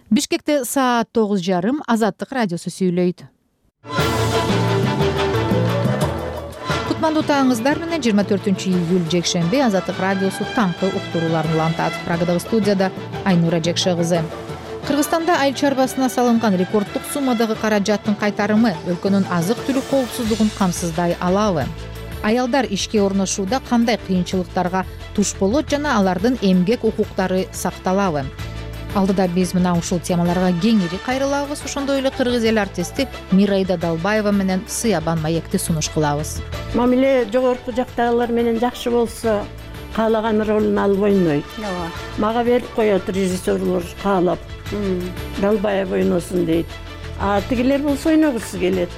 Бишкекте саат 9:30 Азаттык радиосу сүйлөйт. Кутмандуу таңыңыздар менен 24-июль жекшемби Азаттык радиосу таңкы уктурууларын улантат. Прагадагы студияда Айнура Жекше кызы. Кыргызстанда айыл чарбасына салынган рекорддук суммадагы каражаттын кайтарымы өлкөнүн азык-түлүк коопсуздугун камсыздай алабы? Аялдар ишке орношууда кандай кыйынчылыктарга туш болот жана алардын эмгек укуктары сакталабы? Алдыда биз мына ушул темаларга кеңири кайрылабыз. Ошондой эле кыргыз эл артисти Мирайда Далбаева менен Сыябан маекти сунуш кылабыз. Мамиле жогорку жактагылар менен жакшы болсо, каалаган ролун алып ойнойт. Мага берип коет режиссерлор каалап. Далбаев ойносун дейт. Тигилер болсо ойногусу келет.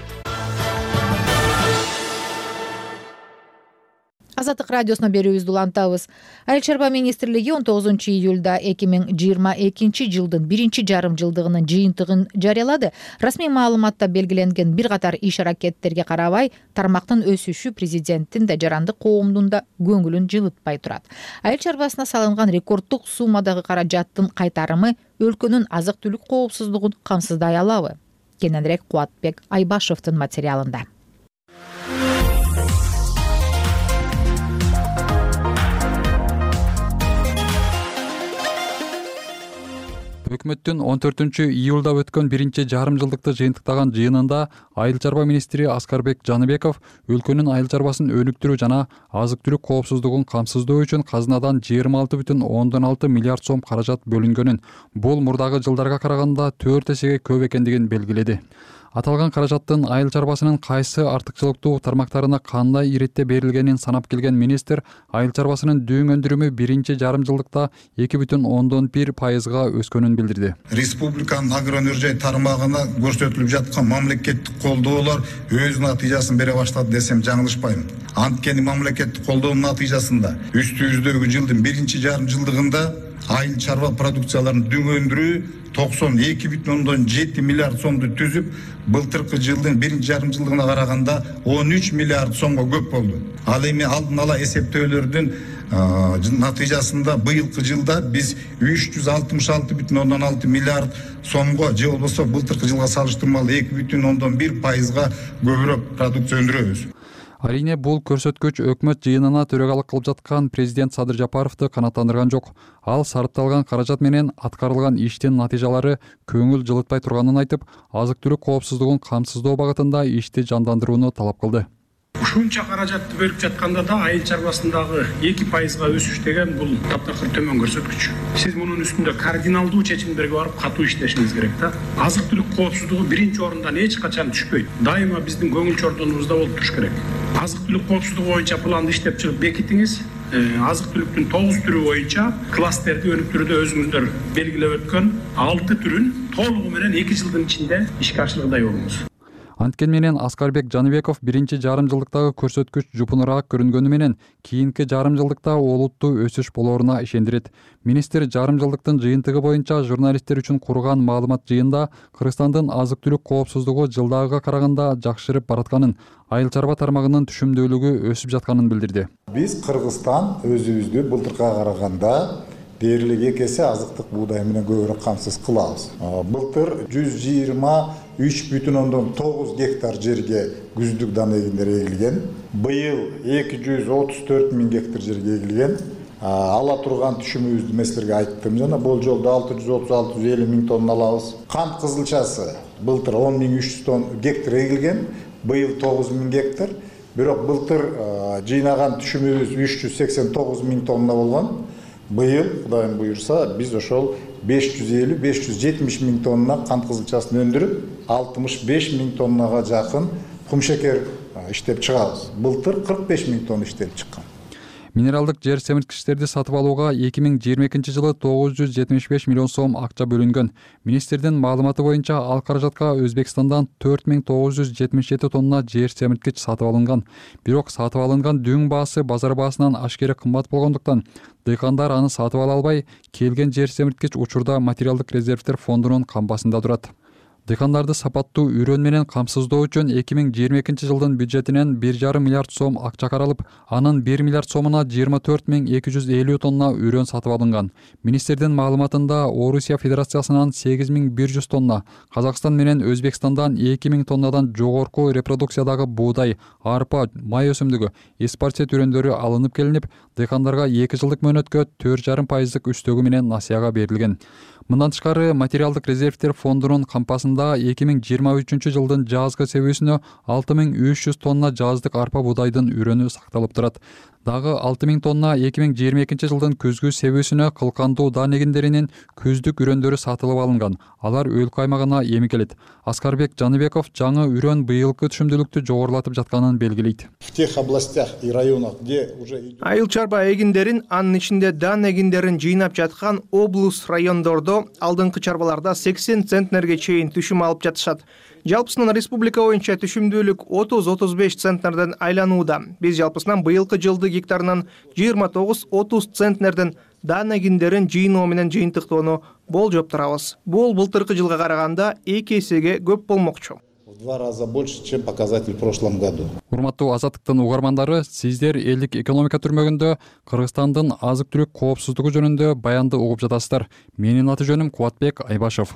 Азаттык радиосуна берүүбүздү улантабыз. Айыл чарба министрлиги 19-июлда 2022 жылдын биринчи жарым жылдыгынын жыйынтыгын жарыялады. Расмий маалыматта белгиленген бир катар иш аракеттерге карабай, тармактын өсүшү президенттин да жарандык коомдун да көңүлүн жылытпай турат. Айыл чарбасына салынган рекорддук суммадагы каражаттын кайтарымы өлкөнүн азык-түлүк коопсуздугун камсыздай алабы? Кененирээк Кубатбек Айбашевдин материалында. Өкмөттүн 14-июлда өткөн биринчи жарым жылдыкты жыйынтыктаган жыйынында айыл чарба министри Аскарбек Жаныбеков өлкөнүн айыл чарбасын өнүктүрүү жана азык-түлүк коопсуздугун камсыздоо үчүн казынадан 26,6 миллиард сом каражат бөлүнгөнүн, бул мурдагы жылдарга караганда 4 эсеге көп экендигин белгиледи. Аталган каражаттын айыл чарбасынын кайсы артыкчылыктуу тармактарына кандай иретте берилгенин санап келген министр, айыл чарбасынын дөң өндүрүмү биринчи жарым жылдыкта 2,1% өскөнүн билдирди. Республиканын агроөнөр тармагына көрсөтүлүп жаткан мамлекеттик колдоолор өз натыйжасын бере баштады десем жаңылышпайм. Анткени мамлекеттик колдоонун натыйжасында үстүбүздөгү жылдын биринчи жарым жылдыгында айыл чарба продукцияларын дөң өндүрүү 92,7 миллиард сомду түзүп, былтыркы жылдын биринчи жарым жылдыгына караганда 13 миллиард сомго көп болду. Ал эми алдын ала эсептөөлөрдүн натыйжасында быйылкы жылда биз 366,6 миллиард сомго, же болбосо былтыркы жылга салыштырмалуу 2,1% көбүрөөк продукция өндүрөбүз. Арине бул көрсөткүч өкмөт жыйынына төрагалык кылып жаткан президент Садыр Жапаровду канааттандырган жок. Ал сарпталган каражат менен аткарылган иштин натыйжалары көңүл жылытпай турганын айтып, азык-түлүк коопсуздугун камсыздоо багытында ишти жандандырууну талап кылды. Ушунча каражатты берип жатканда да айыл чарбасындагы 2% өсүш деген бул таптакыр төмөн көрсөткүч. Сиз мунун үстүндө кардиналдуу чечимдерге барып катуу иштешиңиз керек да. Азык-түлүк коопсуздугу биринчи орундан эч качан түшпөйт. Дайыма биздин көңүл чордонубузда болуп туруш керек. Азык-түлүк коопсуздугу боюнча планды иштеп чыгып бекитиңиз. Азык-түлүктүн 9 түрү боюнча кластерди өнүктүрүүдө өзүңүздөр белгилеп өткөн 6 түрүн толугу менен 2 жылдын ичинде ишке ашыргыдай болуңуз. Анткени менен Аскарбек Жаныбеков биринчи жарым жылдыктагы көрсөткүч жупунураак көрүнгөнү менен кийинки жарым жылдыкта олуттуу өсүш болоруна ишендирет. Министр жарым жылдыктын жыйынтыгы боюнча журналисттер үчүн курган маалымат жыйында Кыргызстандын азык-түлүк коопсуздугу жылдагыга караганда жакшырып баратканын, айыл чарба тармагынын түшүмдүүлүгү өсүп жатканын билдирди. Биз Кыргызстан өзүбүздү былтыркыга караганда дээрлик 2 эсе азыктык буудай менен көбүрөөк камсыз кылабыз. Былтыр 123,9 гектар жерге күздүк дана эгиндер эгилген. Быйыл 234 миң гектар жерге эгилген. Ала турган түшүмүбүздү мен силерге айттым жана бул жолдо 630-650 миң тонна алабыз. Кант кызылчасы былтыр 10,300 гектар эгилген, быйыл 9 миң гектар. Бирок былтыр жыйнаган түшүмүбүз 389 миң тонна болгон. Быйыл, Кудайым буйрса, биз ошол 550-570 миң тонна кант кызылчасын өндүрүп, 65 миң тоннага жакын кумшекер иштеп чыгабыз. Былтыр 45 миң тонна иштелип чыккан. Минералдык жер семирткичтерди сатып алууга 2022 жылы 975 миллион сом акча бөлүнгөн. Министрдин маалыматы боюнча ал каражатка Өзбекстандан 4977 тонна жер семирткич сатып алынган. Бирок сатып алынган дөң баасы базар баасынан ашкере кымбат болгондуктан дыйкандар аны сатып ала албай, келген жер семирткич учурда материалдык резервдер фондунун камбасында турат. Дыйкандарды сапаттуу үрөн менен камсыздоо үчүн 2022 жылдын бюджетинен 1,5 миллиард сом акча каралып, анын 1 миллиард сомуна 24.250 тонна үрөн сатып алынган. Министрдин маалыматында Орусия Федерациясынан 8.100 тонна, Казакстан менен Өзбекстандан 2.000 тоннадан жогорку репродукциядагы буудай, арпа, май өсүмдүгү, эспарсе түрөндөрү алынып келинип, дыйкандарга 2 жылдык мөөнөткө 4,5% үстөгү менен насыяга берилген. Мындан тышкары материалдык резервтер фондунун кампасында 2023 жылдын жазгы себүүсүнө 6300 тонна жаздык арпа буудайдын үрөнү сакталып турат. Дагы 6000 тонна 2022 жылдын күзгү себүүсүнө кылкандуу дан эгиндеринин күздүк үрөндөрү сатылып алынган. Алар өлкө аймагына эмикелет. Аскарбек Жаныбеков жаңы үрөн быйылкы түшүмдүүлүктү жогорулатып жатканын белгилейт. В тех областях и районах, где уже айыл чарба эгиндерин, анын ичинде дан эгиндерин жыйнап жаткан облус райондордо алдыңкы чарбаларда 80 центнерге чейин түшүм алып жатышат. Жалпысынан республика боюнча түшүмдүүлүк 30-35 центнерден айланууда. Биз жалпысынан быйылкы жылды гектарынан 29-30 центнерден дан эгиндерин жыйноо менен жыйынтыктоону болжоп турабыз. Бул былтыркы жылга караганда 2 эсеге көп болмокчу. в 2 раза больше, чем показатель в прошлом году. Урматтуу Азаттыктын угармандары, сиздер элдик экономика түрмөгүндө Кыргызстандын азык-түлүк коопсуздугу жөнүндө баянды угуп жатасыздар. Менин аты жөнүм Кубатбек Айбашев.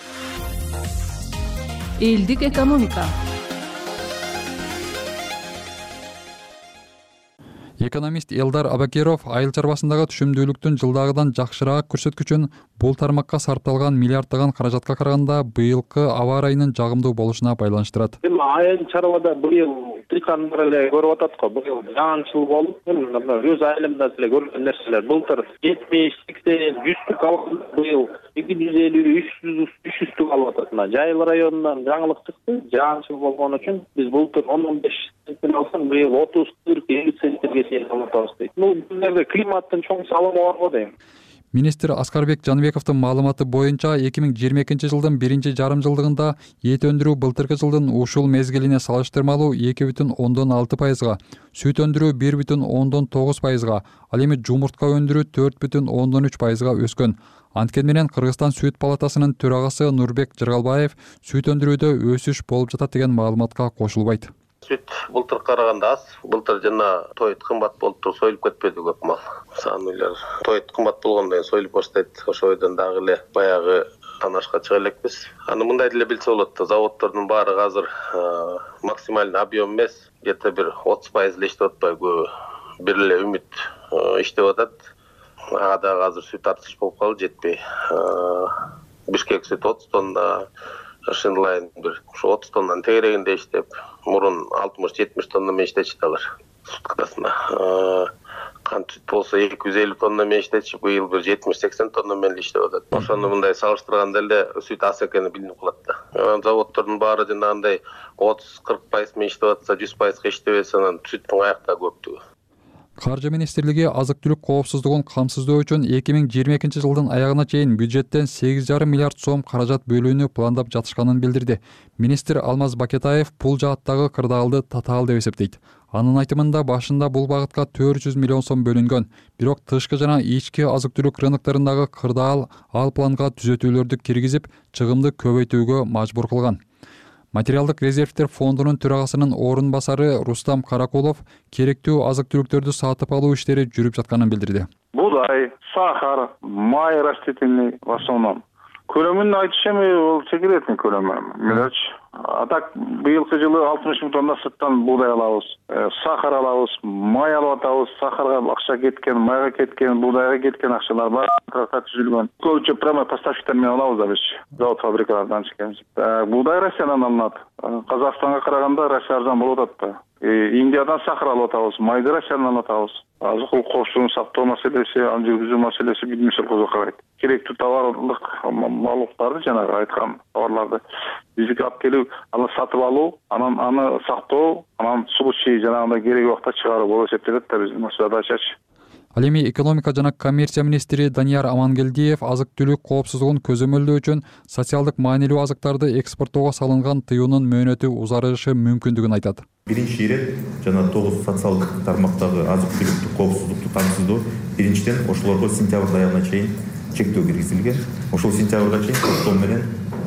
Элдик экономика. Экономист Элдар Абакиров айыл чарбасындагы түшүмдүүлүктүн жылдагыдан жакшыраак көрсөткүчүн бул тармакка сарпталган миллиарддаган каражатка караганда быйылкы аба ырайынын жагымдуу болушуна байланыштырат. Айыл чарбада быйыл дыйкандар эле көрүп атат го. Быйыл жаңычыл болуп, өз айылымда эле көргөн нерселер. Былтыр 70-80 100 алганда быйыл 250-300 алып атат. Жайыл районунан жаңылык чыкты. Жаңычыл болгон үчүн биз былтыр 10-15 центтен алсак, быйыл 30-40-50 центтерге чейин алып атабыз дейт. Бул жерде климаттын чоң салымы бар го дейм. Министр Аскарбек Жаныбековдун маалыматы боюнча 2022 жылдын 1-жарым жылдыгында эт өндүрүү былтыркы жылдын ушул мезгилине салыштырмалуу 2,6%, сүт өндүрүү 1,9%, ал эми жумуртка өндүрүү 4,3%га өскөн. Анткени менен Кыргызстан сүт палатасынын төрагасы Нурбек Жыргалбаев сүт өндүрүүдө өсүш болуп жатат деген маалыматка кошулбайт. Сүт былтыр караганда аз. Былтыр жана тоет кымбат болуп туруп союлуп кетпеди көп мал. Саанылар тоет кымбат болгондон кийин союлуп баштайт. Ошойдон дагы эле баягы танашка чыга элекпиз. Аны мындай деле билсе болот. Заводдордун баары азыр максималдуу объем эмес, где-то бир 30% эле иштеп атпайбы. Бир эле үмүт иштеп атат. Ага дагы азыр сүт артыш болуп калды, жетпей. Бишкек сүт 30 тонна, Шинлайн бир 30 тоннанын тегерегинде иштеп, мурун 60-70 тонна менен иштечти алар суткасына. Кант сүт болсо 250 тонна менен иштечи, быйыл бир 70-80 тонна менен иштеп атат. Ошону мындай салыштырганда эле сүт аз экени билинип калат да. Заводдордун баары жанагындай 30-40% менен иштеп атса, 100% иштебесе, анан сүттүн аякта көптүгү. Каржы министрлиги азык-түлүк коопсуздугун камсыздоо үчүн 2022 жылдын аягына чейин бюджеттен 8,5 миллиард сом каражат бөлүүнү пландап жатышканын билдирди. Министр Алмаз Бакетаев бул жааттагы кырдаалды татаал деп эсептейт. Анын айтымында башында бул багытка 400 миллион сом бөлүнгөн. Бирок тышкы жана ички азык-түлүк рыноктарындагы кырдаал ал планга түзөтүүлөрдү киргизип, чыгымды көбөйтүүгө мажбур кылган. Материалдык резервтер фондунун төрагасынын орун басары Рустам Каракулов керектүү азык-түлүктөрдү сатып алуу иштери жүрүп жатканын билдирди. Будай, сахар, май растительный в основном. Көлөмүн айтыш эми бул секретный көлөмү. Мелочь. А так быйылкы жылы 60 000 тонна сырттан буудай алабыз, сахар алабыз, май алып атабыз, сахарга акча кеткен, майга кеткен, буудайга кеткен акчалар бар, контракт түзүлгөн. Көбүнчө прямой поставщиктер менен алабыз да биз, завод фабрикалардан чыккенбиз. Буудай Россиядан алынат. Казакстанга караганда Россия арзан болуп атат да. Индиядан сахар алып атабыз, майды Россиядан алып атабыз. Азык-түлүк коопсуздугун сактоо маселеси, аны жүргүзүү маселеси бидимсел козго карайт. Керектүү товарлык малдарды жанагы айткан товарларды бизге алып келип, аны сатып алуу, анан аны сактоо, анан случай жанагындай керек убакта чыгаруу болуп эсептелет да биздин задачачы. Ал эми экономика жана коммерция министри Данияр Амангелдиев азык-түлүк коопсуздугун көзөмөлдөө үчүн социалдык маанилүү азыктарды экспорттоого салынган тыюунун мөөнөтү узарышы мүмкүндүгүн айтат. Биринчи ирет жана 9 социалдык тармактагы азык-түлүктү коопсуздукту камсыздоо биринчиден ошолорго сентябрь аягына чейин чектөө киргизилген. Ошол сентябрга чейин топтом менен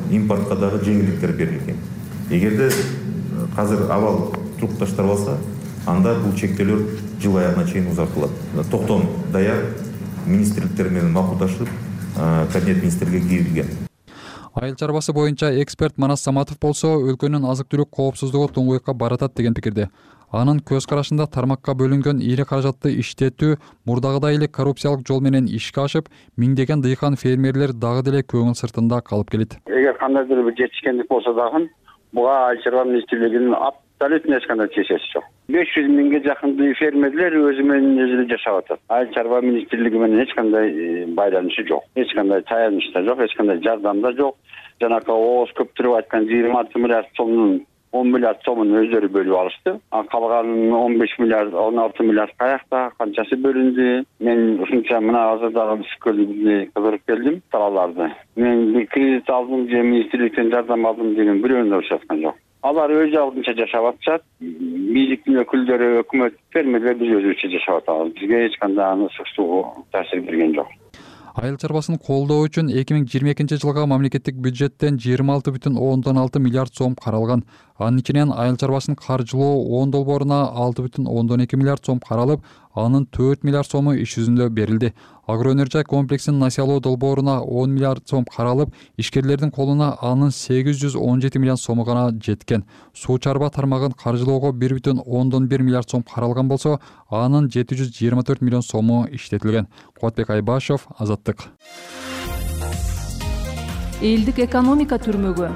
импортқа дагы жеңилдиктер берилген. Эгерде азыр абал турукташтырып алса, анда бул чектөөлөр жыл аягына чейин узартылат. Токтом даяр, министрликтер менен макулдашып, кабинет министрге кирилген. Айыл чарбасы боюнча эксперт Манас Саматов болсо, өлкөнүн азык-түлүк коопсуздугу туңгуйукка баратат деген пикирде. Анын көз карашында тармакка бөлүнгөн ири каражатты иштетүү мурдагыдай эле коррупциялык жол менен ишке ашып, миңдеген дыйкан фермерлер дагы деле көңүл сыртында калып келет. Эгер кандайдыр бир жетишкендик болсо дагы, буга Айыл чарба министрлигинин абсолютно эч кандай тиешеси жок. 500 миңге жакын фермерлер өзү менен өзү жашап атат. Айыл чарба министрлиги менен эч кандай байланышы жок, эч кандай таяныч да жок, эч кандай жардам да жок. Жанакы ооз көптүрүп айткан 26 миллиард сомдун 10 миллиард сомун өздөрү бөлүп алышты. Калганын 15 миллиард, 16 миллиард каякта, канчасы бөлүндү? Мен ушунча мына азыр дагы кызырып келдим талааларды. Мен бир кредит алдым же министрликтен жардам алдым деген бирөөнү да ушаткан жок. Алар өз алдынча жашап атышат. Бийликтин өкүлдөрү, өкмөт, фермерлер биз өзүбүзчө жашап атабыз. Бизге эч кандай аны суксуу таасир берген жок. Айыл чарбасын колдоо үчүн 2022 жылга мамлекеттик бюджеттен 26,6 миллиард сом каралган. Анын ичинен айыл чарбасын каржылоо 10 долбооруна 6,2 миллиард сом каралып, анын 4 миллиард сому иш жүзүндө берилди. Агроөнөр комплексин насыялоо долбооруна 10 миллиард сом каралып, ишкерлердин колуна анын 817 миллион сому гана жеткен. Суу чарба тармагын каржылоого 1,1 миллиард сом каралган болсо, анын 724 миллион сому иштетилген. Кубатбек Айбашев, Азаттык. Элдик экономика түрмөгү.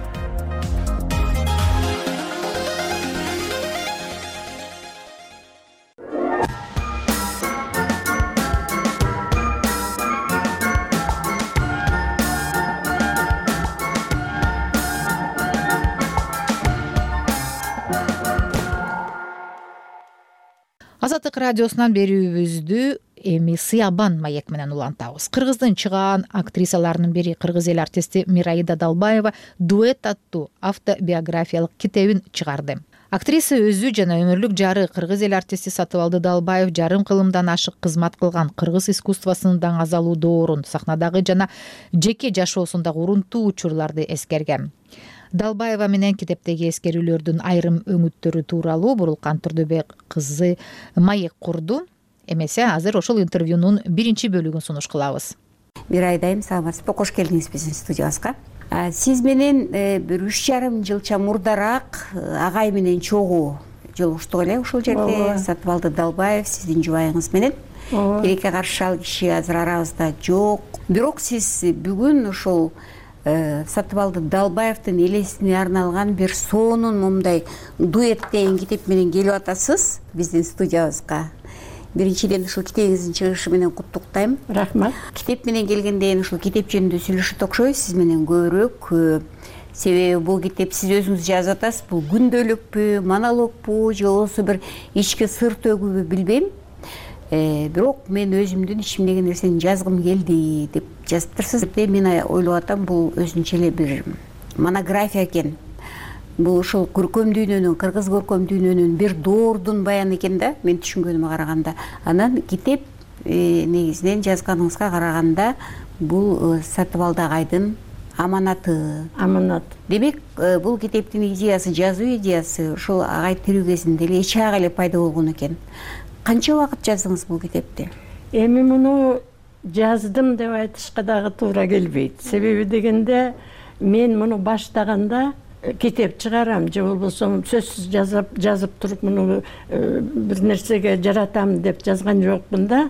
Азаттык радиосунан берүүбүздү эми Сыябан маек менен улантабыз. Кыргыздын чыгаан актрисаларынын бири кыргыз эл артисти Мираида Далбаева дуэт аттуу автобиографиялык китебин чыгарды. Актриса өзү жана өмүрлүк жары кыргыз эл артисти Сатыбалды Далбаев жарым кылымдан ашык кызмат кылган кыргыз искусствосунун даңазалуу доорун, сахнадагы жана жеке жашоосундагы урунтуу учурларды эскерген. Далбаева менен китептеги эскерүүлөрдүн айрым өңүттөрү тууралуу Бурулкан Турдубек кызы маек курду. Эмесе азыр ошол интервьюнун биринчи бөлүгүн сунуш кылабыз. Мирайда айым, саламатсызбы, кош келдиңиз биздин студиябызга. Сиз менен бир 3,5 жылча мурдараак агай менен чогуу жолугуштук эле ушул жерде. Сатыбалды Далбаев сиздин жубайыңыз менен. Керекке каршы ал киши азыр арабызда жок. Бирок сиз бүгүн ушул Сатыбалды Далбаевдин элесине арналган бир сонун момундай дуэт деген китеп менен келип атасыз биздин студиябызга. Биринчиден ушул китебиңиздин чыгышы менен куттуктайм. Рахмат. Китеп менен келгенден ушул китеп жөнүндө сүйлөшөт окшойбуз сиз менен көбүрөөк. Себеби бул китеп сиз өзүңүз жазып атасыз. Бул күндөлүкпү, монологпу, же болбосо бир ички сыр төгүүбү билбейм. Бирок мен өзүмдүн ичимдеги нерсени жазгым келди деп жазыптырсыз. Мен ойлоп атам, бул өзүнчө эле бир монография экен. Бул ушул көркөм дүйнөнүн, кыргыз көркөм дүйнөнүн бир доордун баяны экен да, мен түшүнгөнүмө караганда. Анан китеп негизинен жазганыңызга караганда бул Сатыбалды агайдын аманаты. Аманат. Демек, бул китептин идеясы, жазуу идеясы ушул агай тирүү кезинде эле эч ага эле пайда болгон экен. Канча убакыт жаздыңыз бул китепти? Эми муну жаздым деп айтышка дагы туура келбейт. Себеби дегенде мен муну баштаганда китеп чыгарам же болбосо сөзсүз жазып туруп муну бир нерсеге жаратам деп жазган жокмун да.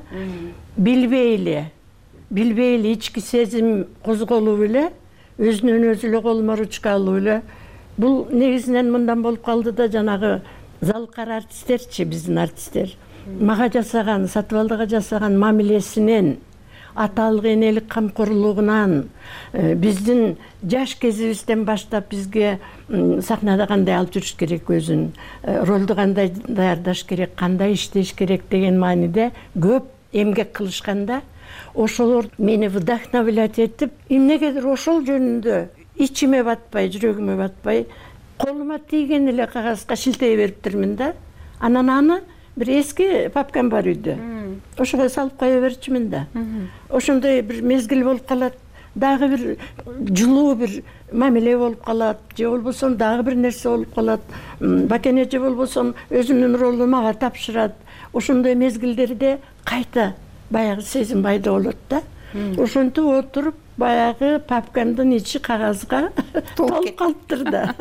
Билбей эле ички сезим козголуп эле, өзүнөн өзү эле колума ручка алып эле. Бул негизинен мындан болуп калды да, жанагы залкар артисттерчи, биздин артисттер мага жасаган, Сатыбалдыга жасаган мамилесинен, аталык энелик камкорлугунан, биздин жаш кезибизден баштап бизге сахнада кандай алып жүрүш керек, өзүн ролду кандай даярдаш керек, кандай иштеш керек деген мааниде көп эмгек кылышканда, ошолор мени вдохновлять этип, эмнегедир ошол жөнүндө ичиме батпай, жүрөгүмө батпай, колума тийген эле кагазга шилтей бериптирмин да. Анан аны бир эски папкам бар үйдө. Ошого салып кое берчүмүн да. Ошондой бир мезгил болуп калат. дагы бир жылуу бир мамиле болуп калат, же болбосо дагы бир нерсе болуп калат. Бакене же болбосо өзүнүн ролун мага тапшырат. Ошондой мезгилдерде кайта баягы сезим пайда болот да. Ошентип отуруп баягы папкамдын ичи кагазга толуп калыптыр да.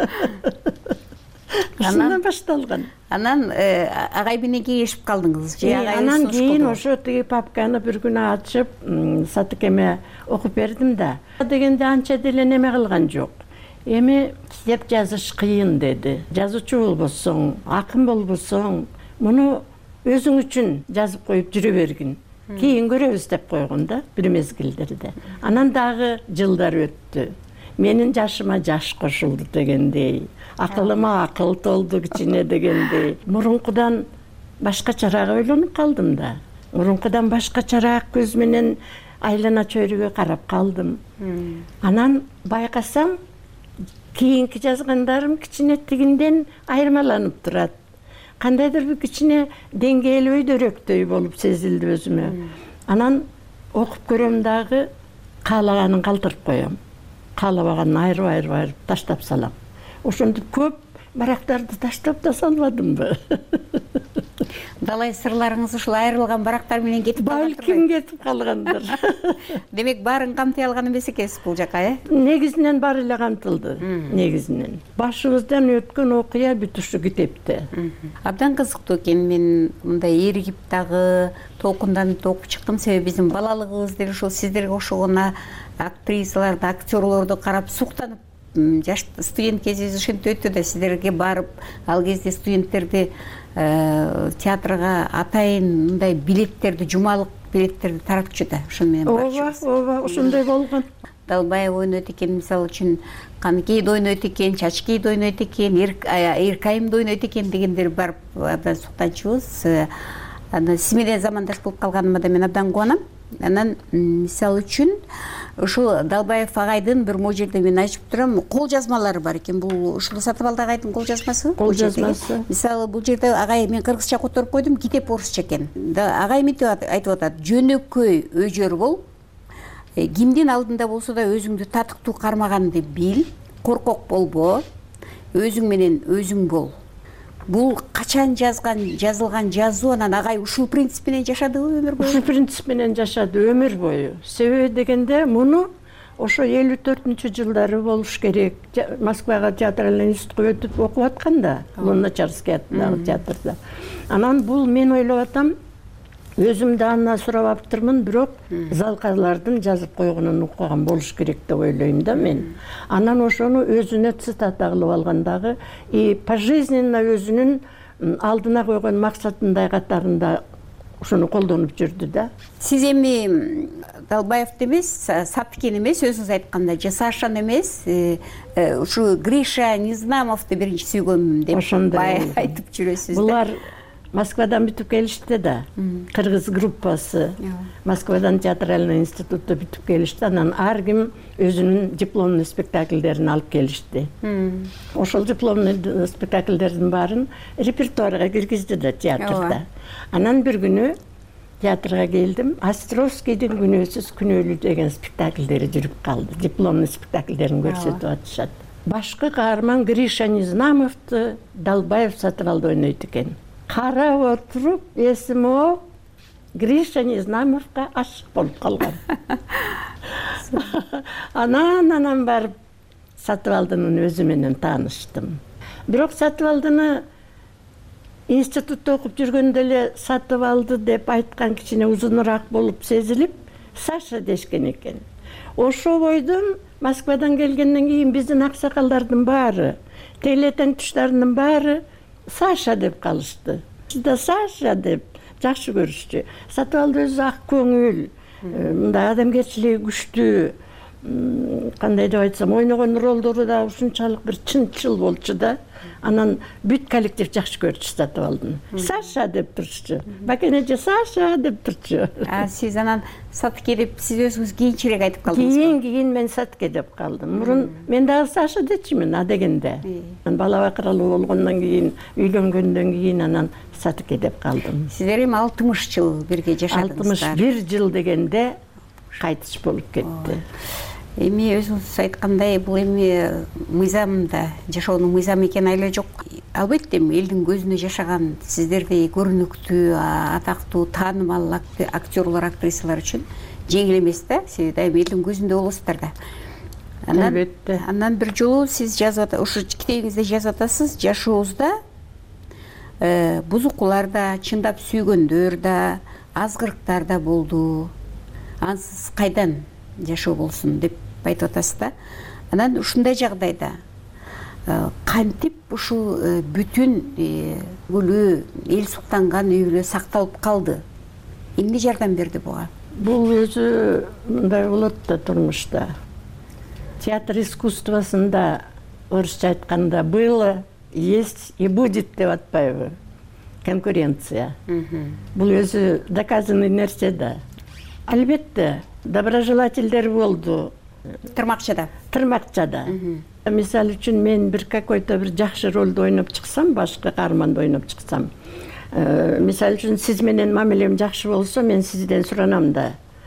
Ушундан башталган. Анан агай менен кеңешип калдыңыз же агай? Анан кийин ошо тиги папканы бир күнү ачып, Сатыкеме окуп бердим да. Дегенде анча деле неме кылган жок. Эми китеп жазыш кыйын деди. Жазуучу болбосоң, акын болбосоң, муну өзүң үчүн жазып коюп жүрө бергин. Кийин көрөбүз деп койгон да бир мезгилдерде. Анан дагы жылдар өттү. Менин жашыма жаш кошулду дегендей, акылыма акыл толду кичине дегендей. Мурункудан башкачараак ойлонуп калдым да. Мурункудан башкачараак көз менен айлана чөйрөгө карап калдым. Анан байкасам, кийинки жазгандарым кичине тигинден айырмаланып турат. Кандайдыр бир кичине деңгээлүү өйдөрөктөй болуп сезилди өзүмө. Анан окуп көрөм дагы, каалаганын калтырып коем. Каалабаганын айырып таштап салам. Ошондуп көп барактарды таштап да салбадымбы? Далай сырларыңыз ушул айрылган барактар менен кетип калган. Балким кетип калгандыр. Демек баарын камтый алган эмес экенсиз бул жака, Негизинен баары эле камтылды. Негизинен. Башыбыздан өткөн окуя бүт ушу китепте. Абдан кызыктуу экен. Мен мындай эригип дагы толкунданып окуп чыктым. Себеби биздин балалыгыбыз деле ушул сиздерге окшогон актрисаларды, актерлорду карап суктанып, жаш студент кезибиз ошентип өттү да, сиздерге барып, ал кезде студенттерди театрга атайын мындай билеттерди, жумалык билеттерди таратчу да. Ошону менен барчубуз. Ооба, ошондой болгон. Далбаев ойнойт экен, мисалы үчүн Каныкейди ойнойт экен, Чачкейди ойнойт экен, Эркайымды ойнойт экен дегендер барып абдан суктанчубуз. Анан сиз менен замандаш болуп калганыма да мен абдан кубанам. Анан мисалы үчүн ушул Далбаев агайдын бир могу жерде мен айтып турам, кол жазмалары бар экен. Бул ушул Сатыбалды агайдын кол жазмасы. Кол жазмасы. Мисалы бул жерде агай, мен кыргызча которуп койдум, китеп орусча экен. Агай мынтип айтып атат: жөнөкөй өжөр бол, кимдин алдында болсо да өзүңдү татыктуу кармаганды бил, коркок болбо, өзүң менен өзүң бол. Бул качан жазылган жазуу, анан агай ушул принцип менен жашадыбы өмүр бою? Ушул принцип менен жашады өмүр бою. Себеби дегенде муну ошо 54-жылдары болуш керек. Москвага театральный институтка өтүп окуп атканда, Луначарский аттагы театрда. Анан бул мен ойлоп атам, өзүм да андан сурап аптырмын, бирок Залкалардын жазып койгонун укуган болуш керек деп ойлойм да мен. Анан ошону өзүнө цитата кылып алгандагы и пожизненно өзүнүн алдына койгон максатындай катарында ошону колдонуп жүрдү да. Сиз эми Далбаевди эмес, Сатыкени эмес, өзүңүз айткандай, же Сашаны эмес, ушу Гриша Незнамовду биринчи сүйгөнмүн деп айтып жүрөсүз. Булар Москвадан бүтүп келишти да. Кыргыз группасы. Москвадан театральный институтта бүтүп келишти. Анан ар ким өзүнүн дипломный спектакльдерин алып келишти. Ошол дипломный спектакльдердин баарын репертуарга киргизди да театрда. Анан бир күнү театрга келдим. Островскийдин Күнөөсүз күнөөлүү деген спектакльдери жүрүп калды. Дипломный спектакльдерин көрсөтүп атышат. Башкы каарман Гриша Незнамовду Далбаев Сатыбалды ойнойт экен. Карап отуруп, эсиме о, Гриша Незнамовго ашык болуп калган. Анан барып Сатыбалдынын өзү менен тааныштым. Бирок Сатыбалдыны институтта окуп жүргөндө эле Сатыбалды деп айткан кичине узунураак болуп сезилип, Саша дешкен экен. Ошо бойдон Москвадан келгенден кийин биздин аксакалдардын баары, телетенктуштардын баары Саша деп калышты. Да Саша деп жакшы көрүшчү. Сатыбалды өзү ак көңүл, мындай адамгерчилиги күчтүү, кандай деп айтсам, ойногон ролдору да ушунчалык бир чынчыл болчу да. Анан бүт коллектив жакшы көрчү Сатыбалдыны. Саша деп турчу. Бакенеже Саша деп турчу. Сиз анан Сатыке деп сиз өзүңүз кийинчерээк айтып калдыңыз. Кийин мен Сатыке деп калдым. Мурун мен дагы Саша дечимин дегенде. Бала бакыралуу болгондон кийин, үйлөнгөндөн кийин анан Сатыке деп калдым. Сиздер эми 60 жыл бирге жашадыңыздар. 61 жыл дегенде кайтыш болуп кетти. Эми өзүңүз айткандай бул эми мыйзамда жашоонун мыйзамы экени айла жок. Албетте элдин көзүнө жашаган сиздердей көрүнүктүү, атактуу, таанымал актерлор, актрисалар үчүн жеңил эмес да. Сиз дайым элдин көзүндө болосуздар да. Албетте. Андан бир жолу сиз жазып ушу китебиңизде жазып атасыз, жашообузда бузукулар да, чындап сүйгөндөр да, азгырыктар да болду. Ансыз кайдан жашоо болсун деп айтып атасыз да. Анан ушундай жагдайда кантип ушул бүтүн өлүү, эл суктанган үй бүлө сакталып калды? Эмне жардам берди буга? Бул өзү мындай болот да турмушта. Театр искусствосунда орусча айтканда было, есть и будет деп атпайбы? Конкуренция. Бул өзү доказанный нерсе да. Албетте, доброжелательдер болду. Тырмакчада. Тырмакчада. Мисалы үчүн мен бир какой-то бир жакшы ролду ойноп чыксам, башка каарманды ойноп чыксам, мисалы үчүн сиз менен мамилем жакшы болсо, мен сизден суранам да,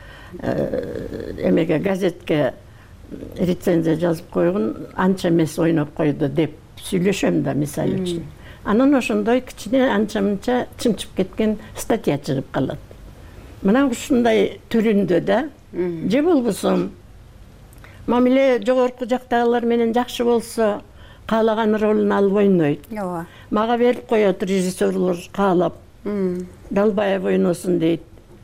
эмеге газетке рецензия жазып койгун, анча эмес ойноп койду деп сүйлөшөм да, мисалы үчүн. Анан ошондой кичине анча-мынча чымчып кеткен статья чыгып калат. Мына ушундай түрүндө да, же болбосо мамиле жогорку жактагылар менен жакшы болсо, каалаган ролун алып ойнойт. Мага берип коет режиссерлор каалап, Далбаев ойносун дейт.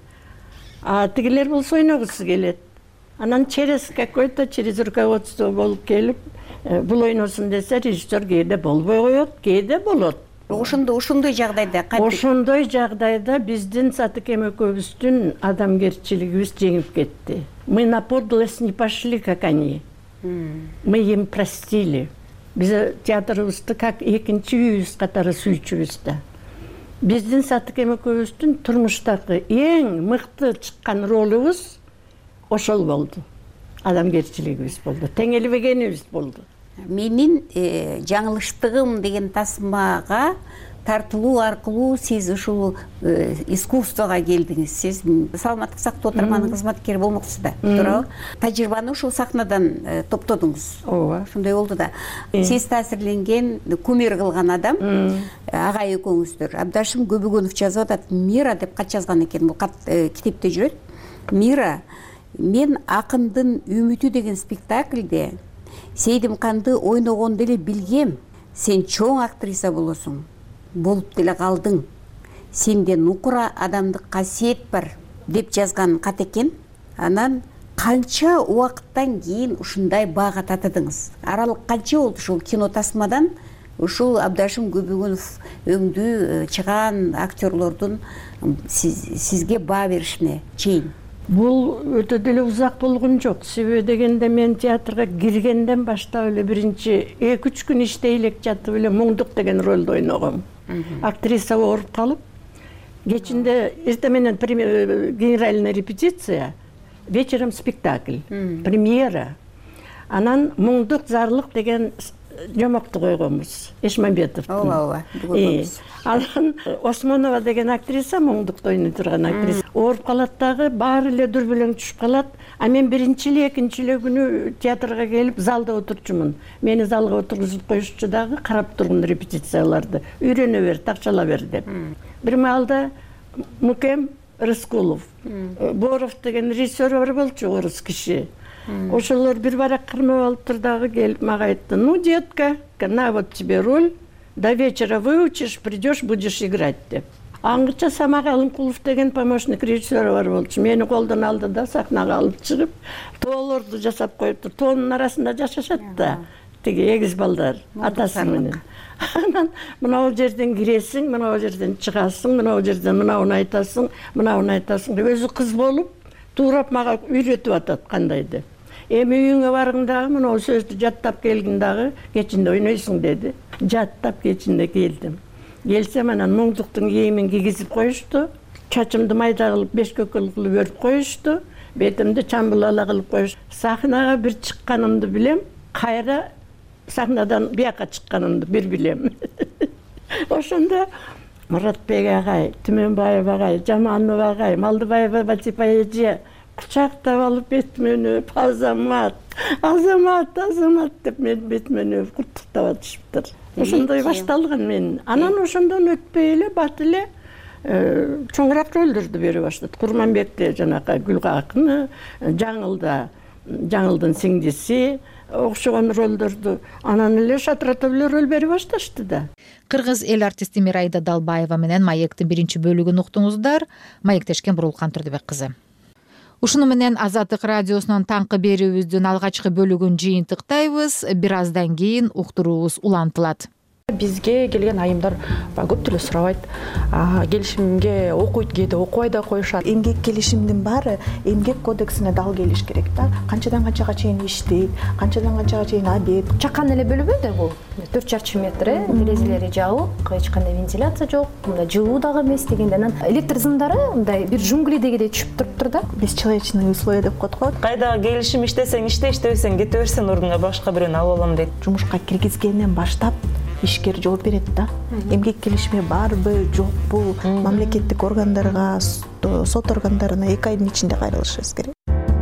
А тигилер болсо ойногусу келет. Анан через руководство болуп келип, бул ойносун десе, режиссер кээде болбой коет, кээде болот. Ошондой жагдайда Ошондой жагдайда биздин Сатыкем экөөбүздүн адамгерчилигибиз жеңип кетти. Мы на подлость не пошли, как они. Мы им простили. Биз театрыбызды как экинчи үйүбүз катары сүйчүбүз да. Биздин Сатыкем экөөбүздүн турмуштагы эң мыкты чыккан ролубуз ошол болду. Адамгерчилигибиз болду. Теңелбегенибиз болду. Менин жаңылыштыгым деген тасмага тартылуу аркылуу сиз ушул искусствого келдиңиз. Сиз саламаттык сактоо тармагынын кызматкери болмокчусуз да, туурабы? Тажрыйбаны ушул сахнадан топтодуңуз. Ооба. Ошондой болду да. Сиз таасирленген, кумир кылган адам агай экөөңүздөр. Абдашим Көбөгөнов жазып атат, Мира деп кат жазган экен, бул кат китепте жүрөт. Мира, мен акындын үмүтү деген спектакльде Сейдимканды ойногонду эле билгем. Сен чоң актриса болосуң. Болуп деле калдың. Сенде нукура адамдык касиет бар деп жазган кат экен. Анан канча убакыттан кийин ушундай баага татыдыңыз? Аралык канча болду ушул кино тасмадан ушул Абдашим Көбөгөнов өңдүү чыган актерлордун сизге баа беришине чейин? Бул өтө деле узак болгон жок. Себеби дегенде мен театрга киргенден баштап эле биринчи 2-3 күн иштей элек жатып эле Муңдук деген ролду ойногом. Актриса ооруп калып, кечинде эртең менен генеральная репетиция, вечером спектакль, премьера. Анан Муңдук зарлык деген жомокту койгонбуз. Эшмамбетов. Ооба, Анан Осмонова деген актриса, Муңдукта ойной турган актриса, ооруп калат дагы, баары эле дүрбөлөң түшүп калат. А мен биринчи эле, экинчи эле күнү театрга келип, залда отурчумун. Мени залга отургузуп коюшчу дагы, карап тургун репетицияларды. Үйрөнө бер, такчала бер деп. Бир маалда Мукем Рыскулов, Боров деген режиссер бар болчу, орус киши. Ошолор бир барак кырмап алыптыр дагы келип мага айтты: "Ну, детка, на вот тебе роль, до вечера выучишь, придешь, будешь играть" деп. Аңгыча Самак Алымкулов деген помощник режиссер бар болчу. Мени колдон алды да сахнага алып чыгып, тоолорду жасап коюптур. Тоонун арасында жашашат да. Тиги эгиз балдар, атасы менен. Анан мына жерден киресиң, мына жерден чыгасың, мына жерден мынауну айтасың, мынауну айтасың деп өзү кыз болуп, туурап мага үйрөтүп атат кандай деп. Эми үйүңө барың дагы, мына сөздү жаттап келгин дагы, кечинде ойнойсуң деди. Жаттап кечинде келдим. Келсем анан Муңдуктун кийимин кийгизип коюшту, чачымды майда кылып, бешкөкөл кылып өрүп коюшту, бетимди чамбылала кылып коюшту. Сахнага бир чыкканымды билем, кайра сахнадан бияка чыкканымды бир билем. Ошондо Муратбек агай, Түмөнбаев агай, Жаманов агай, Малдыбаева Батипа эже кучактап алып бетиме өнөп, азамат Азамат деп мен бетимен куттуктап атышыптыр. Ошондой башталган мен. Анан ошондон өтпөй эле бат эле чоңураак рөлдөрдү бере баштады. Курманбекте жанакы Гүлгакыны, Жаңылдын сиңдиси окшогон рөлдөрдү анан эле шатырата эле рөл бере башташты да. Кыргыз эл артисти Мирайда Далбаева менен маектин биринчи бөлүгүн уктуңуздар. Маектешкен Бурулкан Турдубек кызы. Ушуну менен Азаттык радиосунун таңкы берүүбүздүн алгачкы бөлүгүн жыйынтыктайбыз. Бир аздан кийин уктуруубуз улантылат. Бизге келген айымдар көп түрлүү сурабайт. Келишимге окуйт, кээде окубай да коюшат. Эмгек келишимдин баары эмгек кодексине дал келиш керек да. Канчадан канчага чейин иштейт, канчадан канчага чейин обед. Чакан эле бөлүбү да бул. 4 чарчы метр, терезелери жабык, эч кандай вентиляция жок, мындай жылуу дагы эмес дегенде анан электр сымдары мындай бир джунглидегидей түшүп туруптур да. Бесчеловечные условия деп коет го. Кайда келишим иштесең иште, иштебесең кете берсең ордуңа башка бирөөнү алып алам дейт. Жумушка киргизгенден баштап ишкер жооп берет да. Эмгек келишими барбы, жокпу, мамлекеттик органдарга, сот органдарына 2 айдын ичинде кайрылышыбыз керек.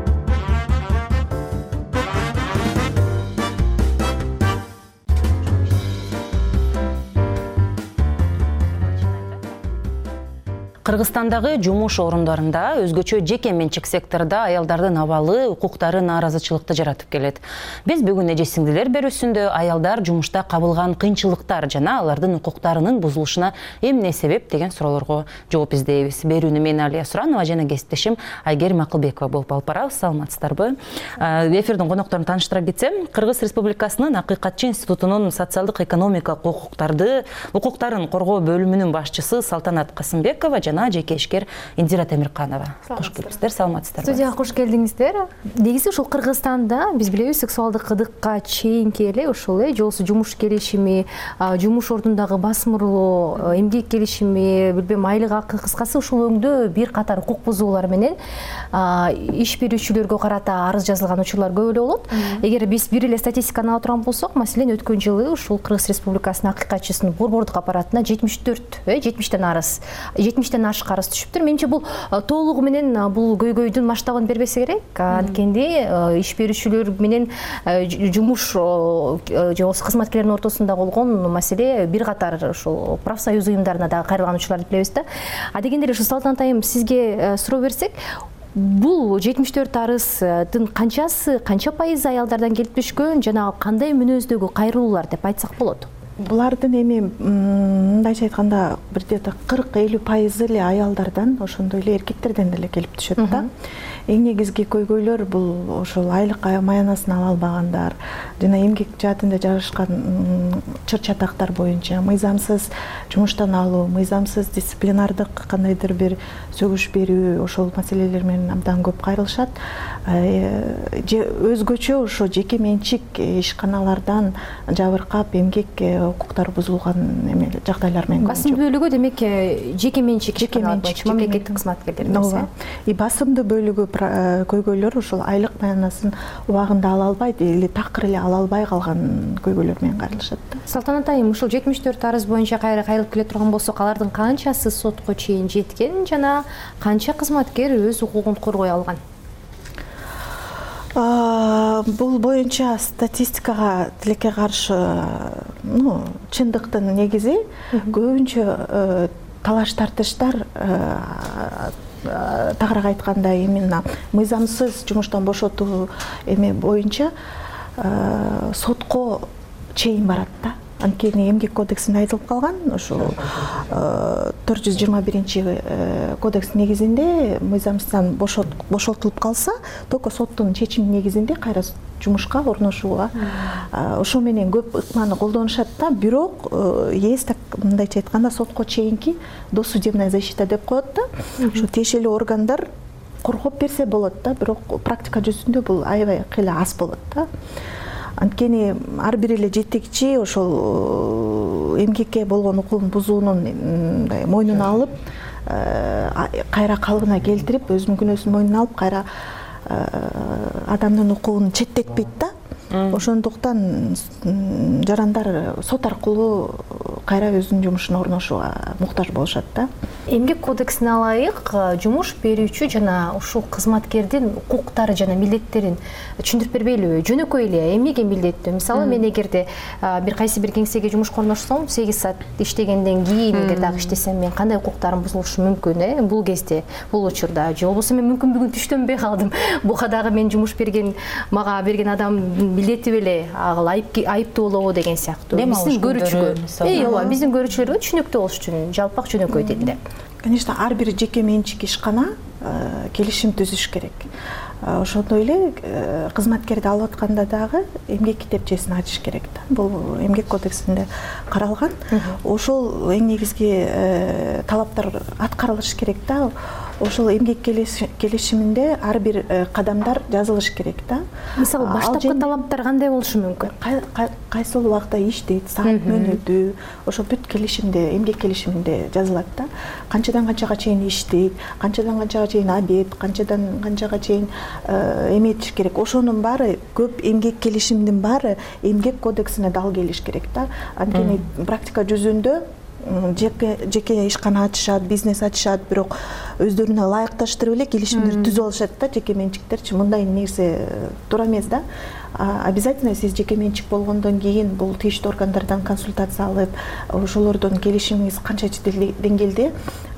Кыргызстандагы жумуш орундарында өзгөчө жеке менчик секторда аялдардын абалы, укуктары нааразычылыкты жаратып келет. Биз бүгүн эже сиңдилер берүүсүндө аялдар жумушта кабылган кыйынчылыктар жана алардын укуктарынын бузулушуна эмне себеп деген суроолорго жооп издейбиз. Берүүнү мен Алия Суранова жана кесиптешим Айгерим Акылбекова болуп алып барабыз. Саламатсыздарбы? Эфирдин конокторун тааныштыра кетсем, Кыргыз Республикасынын Акыйкатчы институтунун социалдык экономикалык укуктарын коргоо бөлүмүнүн башчысы Салтанат Касымбекова жана жеке ишкер Индира Темирканова. Кош келипсиздер, саламатсыздарбы? Студияга кош келдиңиздер. Негизи ушул Кыргызстанда биз билебиз сексуалдык ыдыкка чейинки эле ушул жолсуз жумуш келишими, жумуш ордундагы басмырлоо, эмгек келишими, билбем айлык акы, кыскасы ушул өңдө бир катар укук бузуулар менен иш берүүчүлөргө карата арыз жазылган учурлар көп эле болот. Эгер биз бир эле статистиканы ала турган болсок, маселен өткөн жылы ушул Кыргыз Республикасынын акыйкатчысынын борбордук аппаратына 70ден ашык арыз түшүптүр. Менимче бул толугу менен бул көйгөйдүн масштабын бербесе керек. Анткенде иш берүүчүлөр менен жумуш же кызматкерлердин ортосунда болгон маселе бир катар ушул профсоюз уюмдарына дагы кайрылган учурларды билебиз да. Дегенде эле ушу Салтанат айым сизге суроо берсек, бул 74 арыздын канча пайызы аялдардан келип түшкөн жана кандай мүнөздөгү кайрылуулар деп айтсак болот? Булардын эми мындайча айтканда бир 40-50% эле аялдардан, ошондой эле эркектерден деле келип түшөт да. Эң негизги көйгөйлөр бул ошол айлык маянасын ала албагандар жана эмгек жаатында жарышкан чыр-чатактар боюнча мыйзамсыз жумуштан алуу, мыйзамсыз дисциплинардык кандайдыр бир сөгүш берүү, ошол маселелер менен абдан көп кайрылышат. Же өзгөчө ошо жеке менчик ишканалардан жабыркап эмгек укуктары бузулган жагдайлар менен. Басым бөлүгү демек жеке менчик мамлекеттик кызматкерлер эмес. И басымдуу бөлүгү көйгөйлөр ушул айлык маянасын убагында ала албайт или такыр эле ала албай калган көйгөйлөр менен кайрылышат да. Салтанат айым, ушул 74 арыз боюнча кайрылып келе турган болсок, алардын канчасы сотко чейин жеткен жана канча кызматкер өз укугун коргой алган? Бул боюнча статистикага тилекке каршы чындыктын негизи көбүнчө талаш тартыштар тагыраак айтканда именно мыйзамсыз жумуштан бошотуу боюнча сотко чейин барат да. Анткени эмгек кодексинде айтылып калган, ошол 421 кодекс негизинде мыйзамсыздан бошотулуп калса, только соттун чечими негизинде кайра жумушка орношууга ошо менен көп ыкманы колдонушат да. Бирок есть так мындайча айтканда сотко чейинки досудебная защита деп коет да. Ошо тиешелүү органдар коргоп берсе болот да, бирок практика жүзүндө бул аябай кыйла аз болот да. Анткени ар бир эле жетекчи ошол эмгекке болгон укугун бузуунун мойнуна алып, кайра калыбына келтирип, өзүнүн күнөөсүн мойнуна алып, кайра адамдын укугун четтетпейт да. Ошондуктан жарандар сот аркылуу кайра өзүнүн жумушуна орношууга муктаж болушат да. эмгек кодексине ылайык жумуш берүүчү жана ушул кызматкердин укуктары жана милдеттерин түшүндүрүп бербейлиби? Жөнөкөй эле эмнеге милдеттүү? Мисалы мен эгерде бир кайсы бир кеңсеге жумушка орношсом 8 саат иштегенден кийин эгер дагы иштесем мен кандай укуктарым бузулушу мүмкүн бул кезде, бул учурда? Же болбосо мен мүмкүн бүгүн түштөнбөй калдым. Буга дагы мен жумуш берген мага берген адам милдети беле ал айыптуу болобу деген сыяктуу. Биздин көрүүчүгө. Ооба, биздин көрүүчүлөргө түшүнүктүү болуш үчүн жалпак жөнөкөй тилде. Конечно, ар бир жеке менчик ишкана келишим түзүш керек. Ошондой эле кызматкерди алып атканда дагы эмгек китепчесин ачыш керек да. Бул эмгек кодексинде каралган. Ошол эң негизги талаптар аткарылыш керек да. Ошол эмгек келишиминде ар бир кадамдар жазылыш керек да. Мисалы баштапкы талаптар кандай болушу мүмкүн? Кайсыл убакта иштейт, саат мөөнөтү, ошол бүт келишимде, эмгек келишиминде жазылат да. Канчадан канчага чейин иштейт, канчадан канчага чейин обед, канчадан канчага чейин эметиш керек. Ошонун баары көп эмгек келишимдин баары эмгек кодексине дал келиш керек да. Анткени практика жүзүндө жеке ишкана ачышат, бизнес ачышат, бирок өздөрүнө ылайыкташтырып эле келишимдерди түзүп алышат да, жеке менчиктерчи. Мындай нерсе туура эмес да. Обязательно сиз жеке менчик болгондон кийин бул тийиштүү органдардан консультация алып, ошолордон келишимиңиз канчачы деңгээлде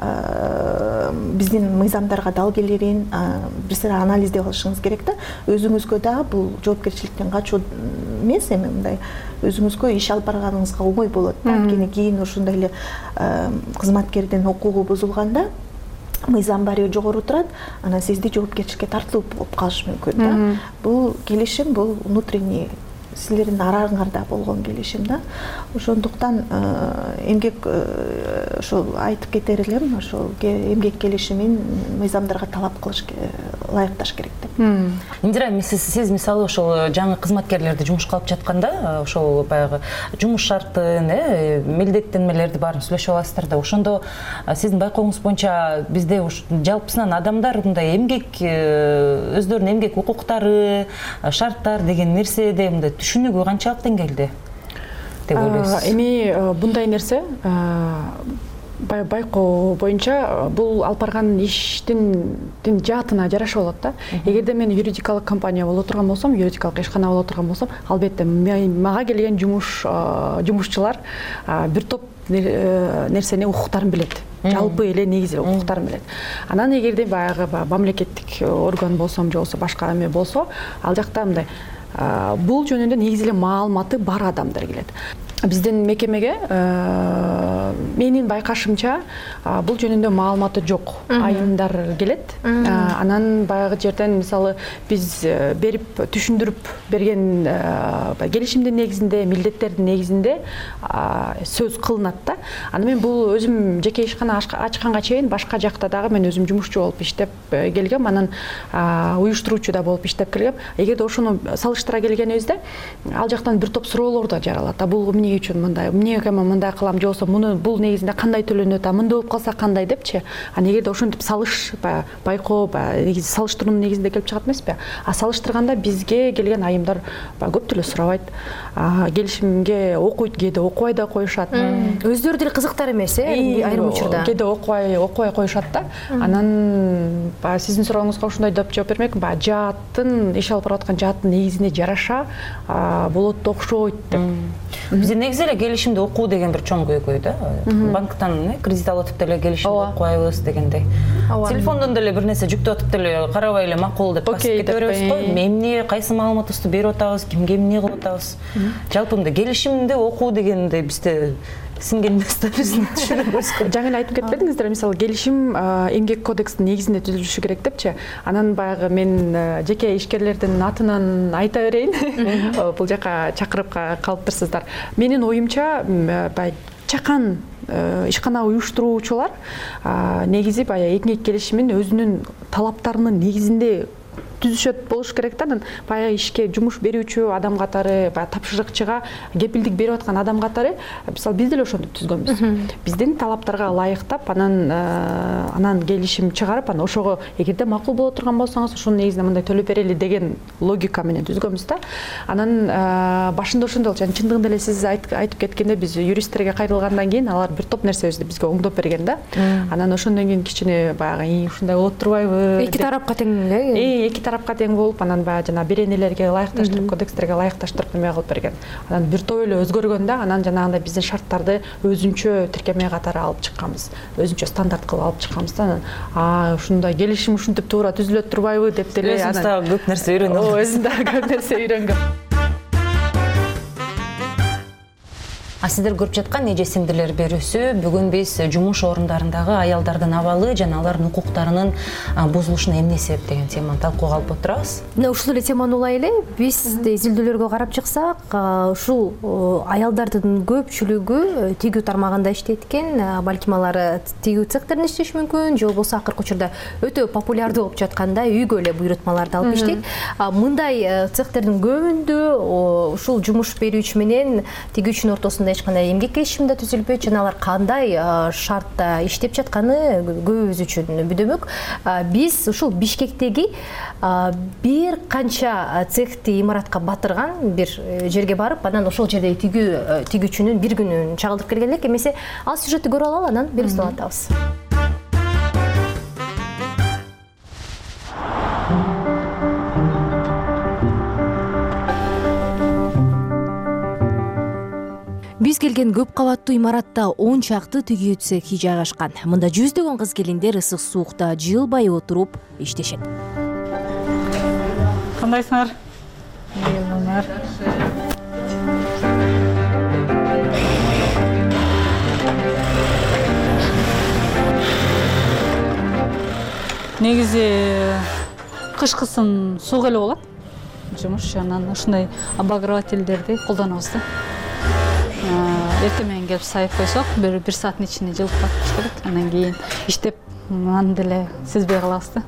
биздин мыйзамдарга дал келерин бир сыйра анализдеп алышыңыз керек да. Өзүңүзгө дагы бул жоопкерчиликтен качуу эмес, эми мындай өзүңүзгө иш алып барганыңызга оңой болот да. Анткени кийин ошондой эле кызматкердин укугу бузулганда мыйзам барыбир жогору турат, анан сизди жоопкерчиликке тартылып болуп калышы мүмкүн да. Бул келишим, бул внутренний силердин араңарда болгон келишим да. Ошондуктан эмгек ошол айтып кетер элем, ошол эмгек келишимин мыйзамдарга талап кылыш, ылайыкташ керек деп. Индира, сиз мисалы ошол жаңы кызматкерлерди жумушка алып жатканда, ошол баягы жумуш шартын, милдеттенмелерди баарын сүйлөшүп аласыздар да. Ошондо сиздин байкооңуз боюнча бизде жалпысынан адамдар мындай эмгек өздөрүнүн эмгек укуктары, шарттар деген нерседе мындай түшүнүгү канчалык деңгээлде деп ойлойсуз? Эми мындай нерсе байкоо боюнча бул алып барган иштин жаатына жараша болот да. Эгерде мен юридикалык компания боло турган болсом, юридикалык ишкана боло турган болсом, албетте мага келген жумушчулар бир топ нерсени, укуктарын билет. Жалпы эле негизи укуктарын билет. Анан эгерде баягы мамлекеттик орган болсом, же болбосо башка эме болсо, ал жакта мындай бул жөнүндө негизи эле маалыматы бар адамдар келет. Биздин мекемеге менин байкашымча бул жөнүндө маалыматы жок айымдар келет. Анан баягы жерден мисалы биз берип түшүндүрүп берген келишимдин негизинде, милдеттердин негизинде сөз кылынат да. Аны мен бул өзүм жеке ишкана ачканга чейин башка жакта дагы мен өзүм жумушчу болуп иштеп келгем, анан уюштуруучу да болуп иштеп келгем. Эгерде ошону салыштыра келгенибизде ал жактан бир топ суроолор да жаралат. Бул эмне үчүн мындай, эмнеге мен мындай кылам, же болбосо муну бул негизинде кандай төлөнөт, мындай болуп калса кандай депчи. Эгерде ошентип салыш, байкоо, негизи салыштыруунун негизинде келип чыгат эмеспи? Салыштырганда бизге келген айымдар көп деле сурабайт. Келишимге окуйт, кээде окубай да коюшат. Өздөрү деле кызыктар эмес, айрым учурда. Кээде окубай коюшат да. Анан сиздин сурооңузга ушундай деп жооп бермекмин. Жааттын, иш алып барып аткан жааттын негизине жараша болот окшойт деп. Бизде негизи эле келишимди окуу деген бир чоң көйгөй да. Банктан кредит алып атып деле келишимди окубайбыз дегендей. Телефондон деле бир нерсе жүктөп атып деле карабай эле макул деп басып кете беребиз го. Эмне, кайсы маалыматыбызды берип атабыз, кимге эмне кылып атабыз. Жалпы мындай келишимди окуу дегенде бизде синген эмес да, биздин түшүнүгүбүз. Жаңы эле айтып кетпедиңиздер, мисалы келишим эмгек кодекстин негизинде түзүлүшү керек депчи. Анан баягы мен жеке ишкерлердин атынан айта берейин. Бул жака чакырып калыптырсыздар. Менин оюмча чакан ишкана уюштуруучулар негизи баягы эмгек келишимин өзүнүн талаптарынын негизинде түзүшөт болуш керек да. Анан баягы ишке жумуш берүүчү адам катары, баягы тапшырыкчыга кепилдик берип аткан адам катары, мисалы биз деле ошентип түзгөнбүз. Биздин талаптарга ылайыктап, анан келишим чыгарып, анан ошого эгерде макул боло турган болсоңуз, ошонун негизинде мындай төлөп берели деген логика менен түзгөнбүз да. Анан башында ошондой болчу. Чындыгында эле сиз айтып кеткенде, биз юристтерге кайрылгандан кийин алар бир топ нерсебизди бизге оңдоп берген да. Анан ошондон кийин кичине баягы ушундай болот турбайбы? Эки тарапка тең эле. Эки тарапка тең болуп, анан баягы жана беренелерге ылайыкташтырып, кодекстерге ылайыкташтырып неме кылып берген. Анан бир топ эле өзгөргөн да, анан жанагындай биздин шарттарды өзүнчө тиркеме катары алып чыкканбыз. Өзүнчө стандарт кылып алып чыкканбыз да. Анан ушундай келишим ушинтип туура түзүлөт турбайбы деп деле. Өзүңүз дагы көп нерсе үйрөнүп. Өзүм дагы көп нерсе үйрөнгөм. Сиздер көрүп жаткан эже сиңдилер берүүсү бүгүн биз жумуш орундарындагы аялдардын абалы жана алардын укуктарынын бузулушуна эмне себеп деген теманы талкууга алып отурабыз. Мына ушул эле теманы улай эле биз изилдөөлөргө карап чыксак, ушул аялдардын көпчүлүгү тигүү тармагында иштейт экен, балким алар тигүү цехтеринде иштеши мүмкүн, же болбосо акыркы учурда өтө популярдуу болуп жатканда үйгө эле буйрутмаларды алып иштейт. Мындай цехтердин көбүндө ушул жумуш берүүчү менен тигүүчүнүн ортосунда эч кандай эмгек келишими да түзүлбөйт, жана алар кандай шартта иштеп жатканы көбүбүз үчүн бүдөмөк. Биз ушул Бишкектеги бир канча цехти имаратка батырган бир жерге барып, анан ошол жердеги тигүүчүнүн бир күнүн чагылдырып келген элек. Эмесе ал сюжетти көрүп алалы, анан берүүсүн улантабыз. Биз келген көп кабаттуу имаратта 10 чакты тигүү цехи жайгашкан. Мында жүздөгөн кыз келиндер ысык суукта жылбай отуруп иштешет. Кандайсыңар? Ийгилер. Негизи кышкысын суук эле болот. Жумуш анан ушундай обогревательдерди колдонобуз да. Эртең менен келип сайып койсок, бир сааттын ичинде жылып батыш керек. Андан кийин иштеп, аны деле сезбей калабыз да.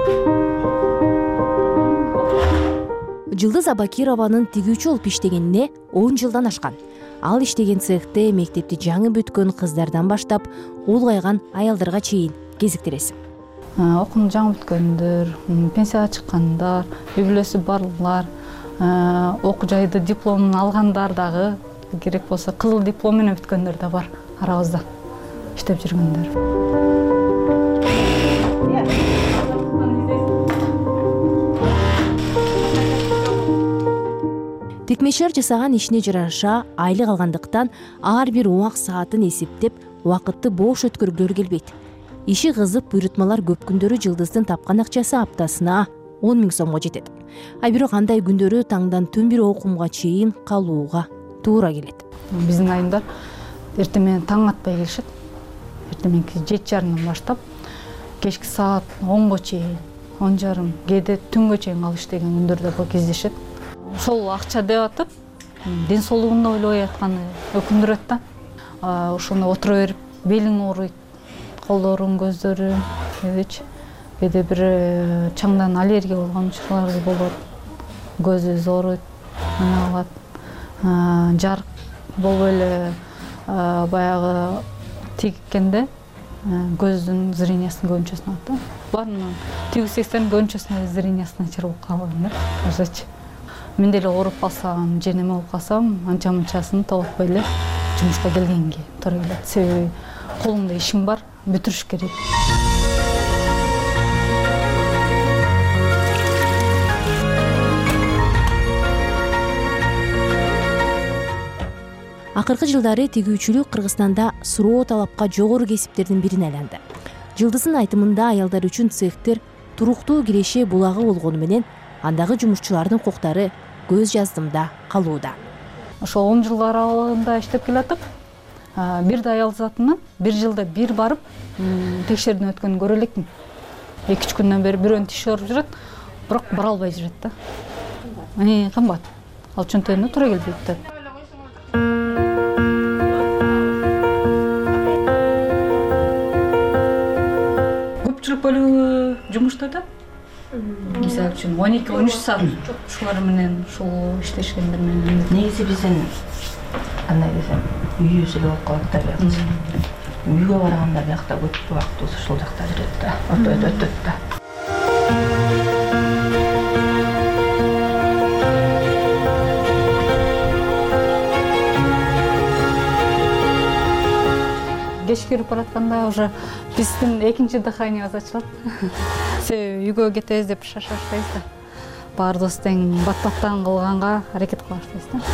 Жылдыз Абакированын тигүүчү болуп иштегенине 10 жылдан ашкан. Ал иштеген цехте мектепти жаңы бүткөн кыздардан баштап улгайган аялдарга чейин кезиктиресиң. Окууну жаңы бүткөндөр, пенсияга чыккандар, үй бүлөсү барлар, окуу жайды дипломун алгандар дагы, керек болсо кызыл диплом менен бүткөндөр да бар арабызда иштеп жүргөндөр. Тикмешер жасаган ишине жараша айлык алгандыктан ар бир убак саатын эсептеп, убакытты бош өткөргүлөрү келбейт. Иши кызып, буйрутмалар көп күндөрү жылдыздын тапкан акчасы аптасына 10 000 сомго жетет. Бирок андай күндөрү таңдан түн бир окумга чейин калууга туура келет. Биздин айымдар эртең менен таң атпай келишет. Эртең менен 7:30 баштап кечки саат 10го чейин, 10:30, кээде түнгө чейин калып иштеген күндөр да кездешет. Ошол акча деп атып, ден соолугунда ойлобой атканы өкүндүрөт да. Ошону отура берип, белиң ооруйт, колдорун, көздөрүн, кээде бир чаңдан аллергия болгон учурлар болот. Көзү ооруйт, калат. Жарык болбой эле баягы тигкенде көздүн зрениясын көбүнчөсүн алат да. Баарынын тигүү цехтердин көбүнчөсүнө зрениясы начар болуп калган да. Мен деле ооруп калсам, же неме болуп калсам, анча-мынчасын токтотпой эле жумушка келгенге туура келет. Себеби колуңда ишиң бар, бүтүрүш керек. Акыркы жылдары тигүүчүлүк Кыргызстанда суроо талапка жогору кесиптердин бирине айланды. Жылдыздын айтымында аялдар үчүн цехтер туруктуу киреше булагы болгону менен андагы жумушчулардын укуктары көз жаздымда калууда. Ошол 10 жыл аралыгында иштеп келатып, бир да аял затынан бир жылда бир барып текшерүүдөн өткөнүн көрө элекмин. 2-3 күндөн бери бирөөнүн тиши ооруп жүрөт, бирок бара албай жүрөт да. Кымбат. Ал чөнтөгүнө туура келбейт да. Көпчүлүк бөлүгү жумушта да. Мисалы үчүн 12-13 саат ушулар менен ушул иштешкендер менен. Негизи биздин кандай десем, үйүбүз эле болуп калат да биякчы. Үйгө барганда биякта көп убактыбыз ушул жакта жүрөт да, өтөт да. Кечке кирип баратканда уже биздин экинчи дыханиябыз ачылат. Себеби үйгө кетебиз деп шашпайбыз да. Баарыбыз тең бат-баттан кылганга аракет кыла баштайбыз да.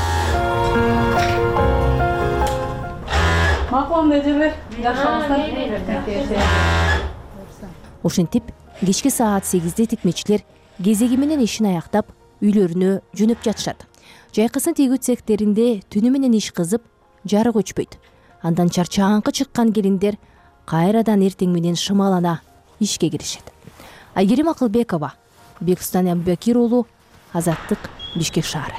Макулум эжелер, жакшылыктар. Ошентип, кечки саат 8-де тикмечилер кезеги менен ишин аяктап, үйлөрүнө жөнөп жатышат. Жайкасын тегүү цехтеринде түнү менен иш кызып, жарык өчпөйт. Андан чарчааңкы чыккан келиндер кайрадан эртең менен шымалана ишке киришет. Айгерим Акылбекова, Бекстан Абубакир уулу, Азаттык, Бишкек шаары.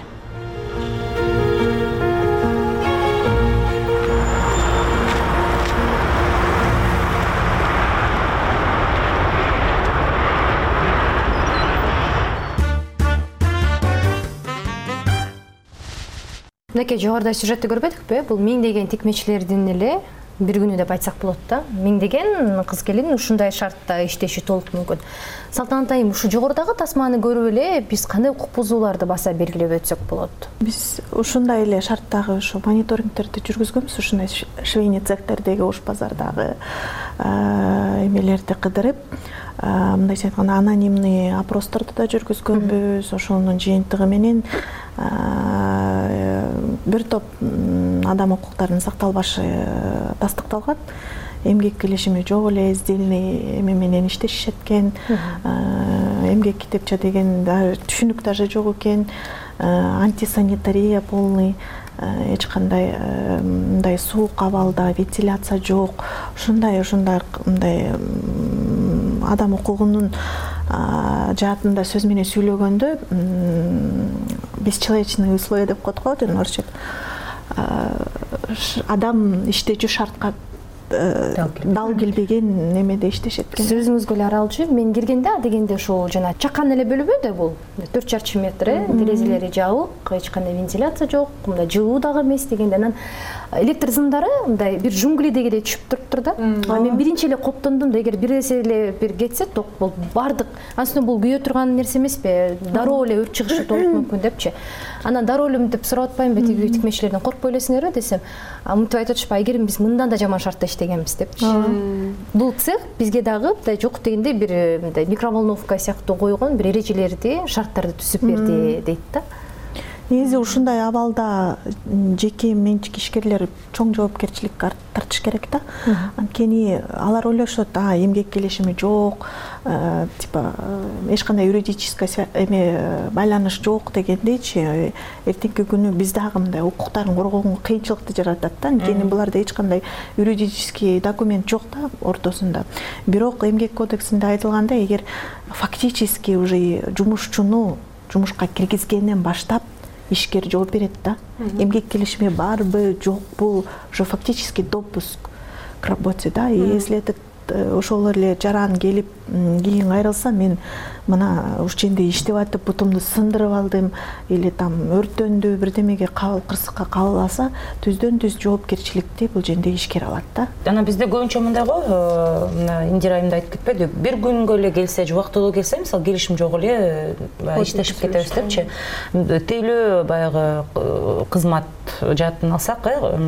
Мынакей жогоруда сюжетти көрбөдүкпү? Бул миңдеген тикмечилердин эле бир күнү деп айтсак болот да. Миңдеген кыз келин ушундай шартта иштеши толук мүмкүн. Салтанат айым, ушу жогорудагы тасманы көрүп эле биз кандай укук бузууларды баса белгилеп өтсөк болот? Биз ушундай эле шарттагы ушу мониторингтерди жүргүзгөнбүз, ушундай швейный цехтердеги ош базардагы эмелерди кыдырып, мындайча айтканда анонимный опросторду да жүргүзгөнбүз. Ошонун жыйынтыгы менен бир топ адам укуктарынын сакталбашы тастыкталган. Эмгек келишими жок эле, издельный эме менен иштешишет экен. Эмгек китепче деген түшүнүк даже жок экен. Антисанитария полный, эч кандай мындай суук абалда, вентиляция жок. Ушундай мындай адам укугунун жаатында сөз менен сүйлөгөндө бесчеловечные условия деп коет го орусча. Адам иштечү шартка дал келбеген немеде иштешет экен. Сөзүңүзгө эле аралчы, мен киргенде дегенде ушул жана чакан эле бөлүбү да бул 4 чарчы метр, терезелери жабык, эч кандай вентиляция жок, мындай жылуу дагы эмес дегенде анан электр сымдары мындай бир жунглидегидей түшүп туруптур да. Мен биринчи эле коптондум да, эгер бир нерсе эле бир кетсе, ток бул бардык. Аслында бул күйө турган нерсе эмеспи? Дароо эле өрт чыгышы толук мүмкүн депчи. Анан дароо эле деп сурап атпайм бети тикмечилерден коркпой элесиңерби десем, мынтип айтып атышпайбы, Айгерим биз мындан да жаман шартта иштегенбиз депчи. Бул цех бизге дагы мындай жок дегенде бир мындай микроволновка сыяктуу койгон бир эрежелерди, шарттарды түзүп берди дейт да. Негизи ушундай абалда жеке менчик ишкерлер чоң жоопкерчиликке тартыш керек да. Анткени алар ойлошот, эмгек келишими жок, типа эч кандай юридический эме байланыш жок дегендейчи, эртеңки күнү биз дагы мындай укуктарын коргоого кыйынчылыкты жаратат да. Анткени буларда эч кандай юридический документ жок да ортосунда. Бирок эмгек кодексинде айтылгандай, эгер фактически уже жумушчуну жумушка киргизгенден баштап ишкер жооп берет да. Эмгек келишими барбы, жокпу, уже фактически допуск к работе да. И если этот ошол эле жаран келип кийин кайрылса, мен мына ушченде иштеп атып бутумду сындырып алдым или там өрттөндү, бирдемеге кырсыкка кабыласа, түздөн түз жоопкерчиликти бул жерде ишкер алат да. Ана бизде көбүнчө мындай го, Индира айымда айтып кетпеди, бир күнгө эле келсе, убактылуу келсе, мисалы келишим жок эле иштешип кетебиз депчи. Тейлөө баягы кызмат жаатын алсак,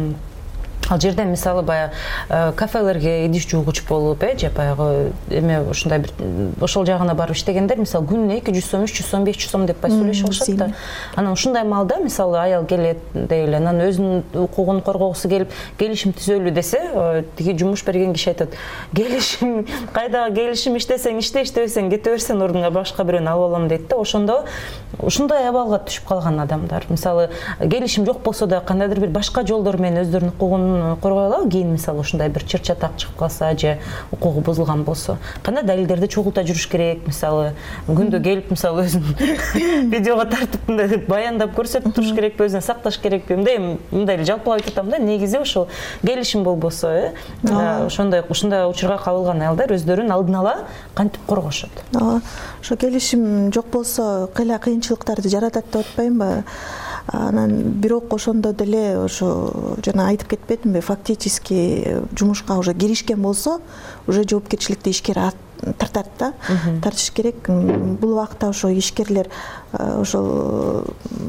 ал жерде мисалы баягы кафелерге идиш жуугуч болуп, же баягы эме ушундай бир ошол жагына барып иштегендер мисалы күнүнө 200 сом, 300 сом, 500 сом деп сүйлөшүп алышат да. Анан ушундай маалда мисалы аял келет дейли, анан өзүнүн укугун коргоосу келип, келишим түзөлү десе, тиги жумуш берген киши айтат, келишим кайдагы келишим, иштесең иште, иштебесең кете берсең, ордуңа башка бирөөнү алып алам дейт да. Ошондо ушундай абалга түшүп калган адамдар, мисалы келишим жок болсо да кандайдыр бир башка жолдор менен өздөрүнүн укугун укугун коргой алабы? Кийин мисалы ушундай бир чыр чатак чыгып калса же укугу бузулган болсо, кандай далилдерди чогулта жүрүш керек? Мисалы күндө келип мисалы өзүн видеого тартып мындай баяндап көрсөтүп туруш керекпи, өзүн сакташ керекпи? Мындай жалпылап айтып атам да, негизи ошол келишим болбосо, ушундай учурга кабылган аялдар өздөрүн алдын ала кантип коргошот? Ошо келишим жок болсо кыйынчылыктарды жаратат деп атпаймынбы? Анан бирок ошондо деле ошо жана айтып кетпедимби, фактически жумушка уже киришкен болсо, уже жоопкерчиликти ишкер тартат да, тартыш керек. Бул убакта ошо ишкерлер ошол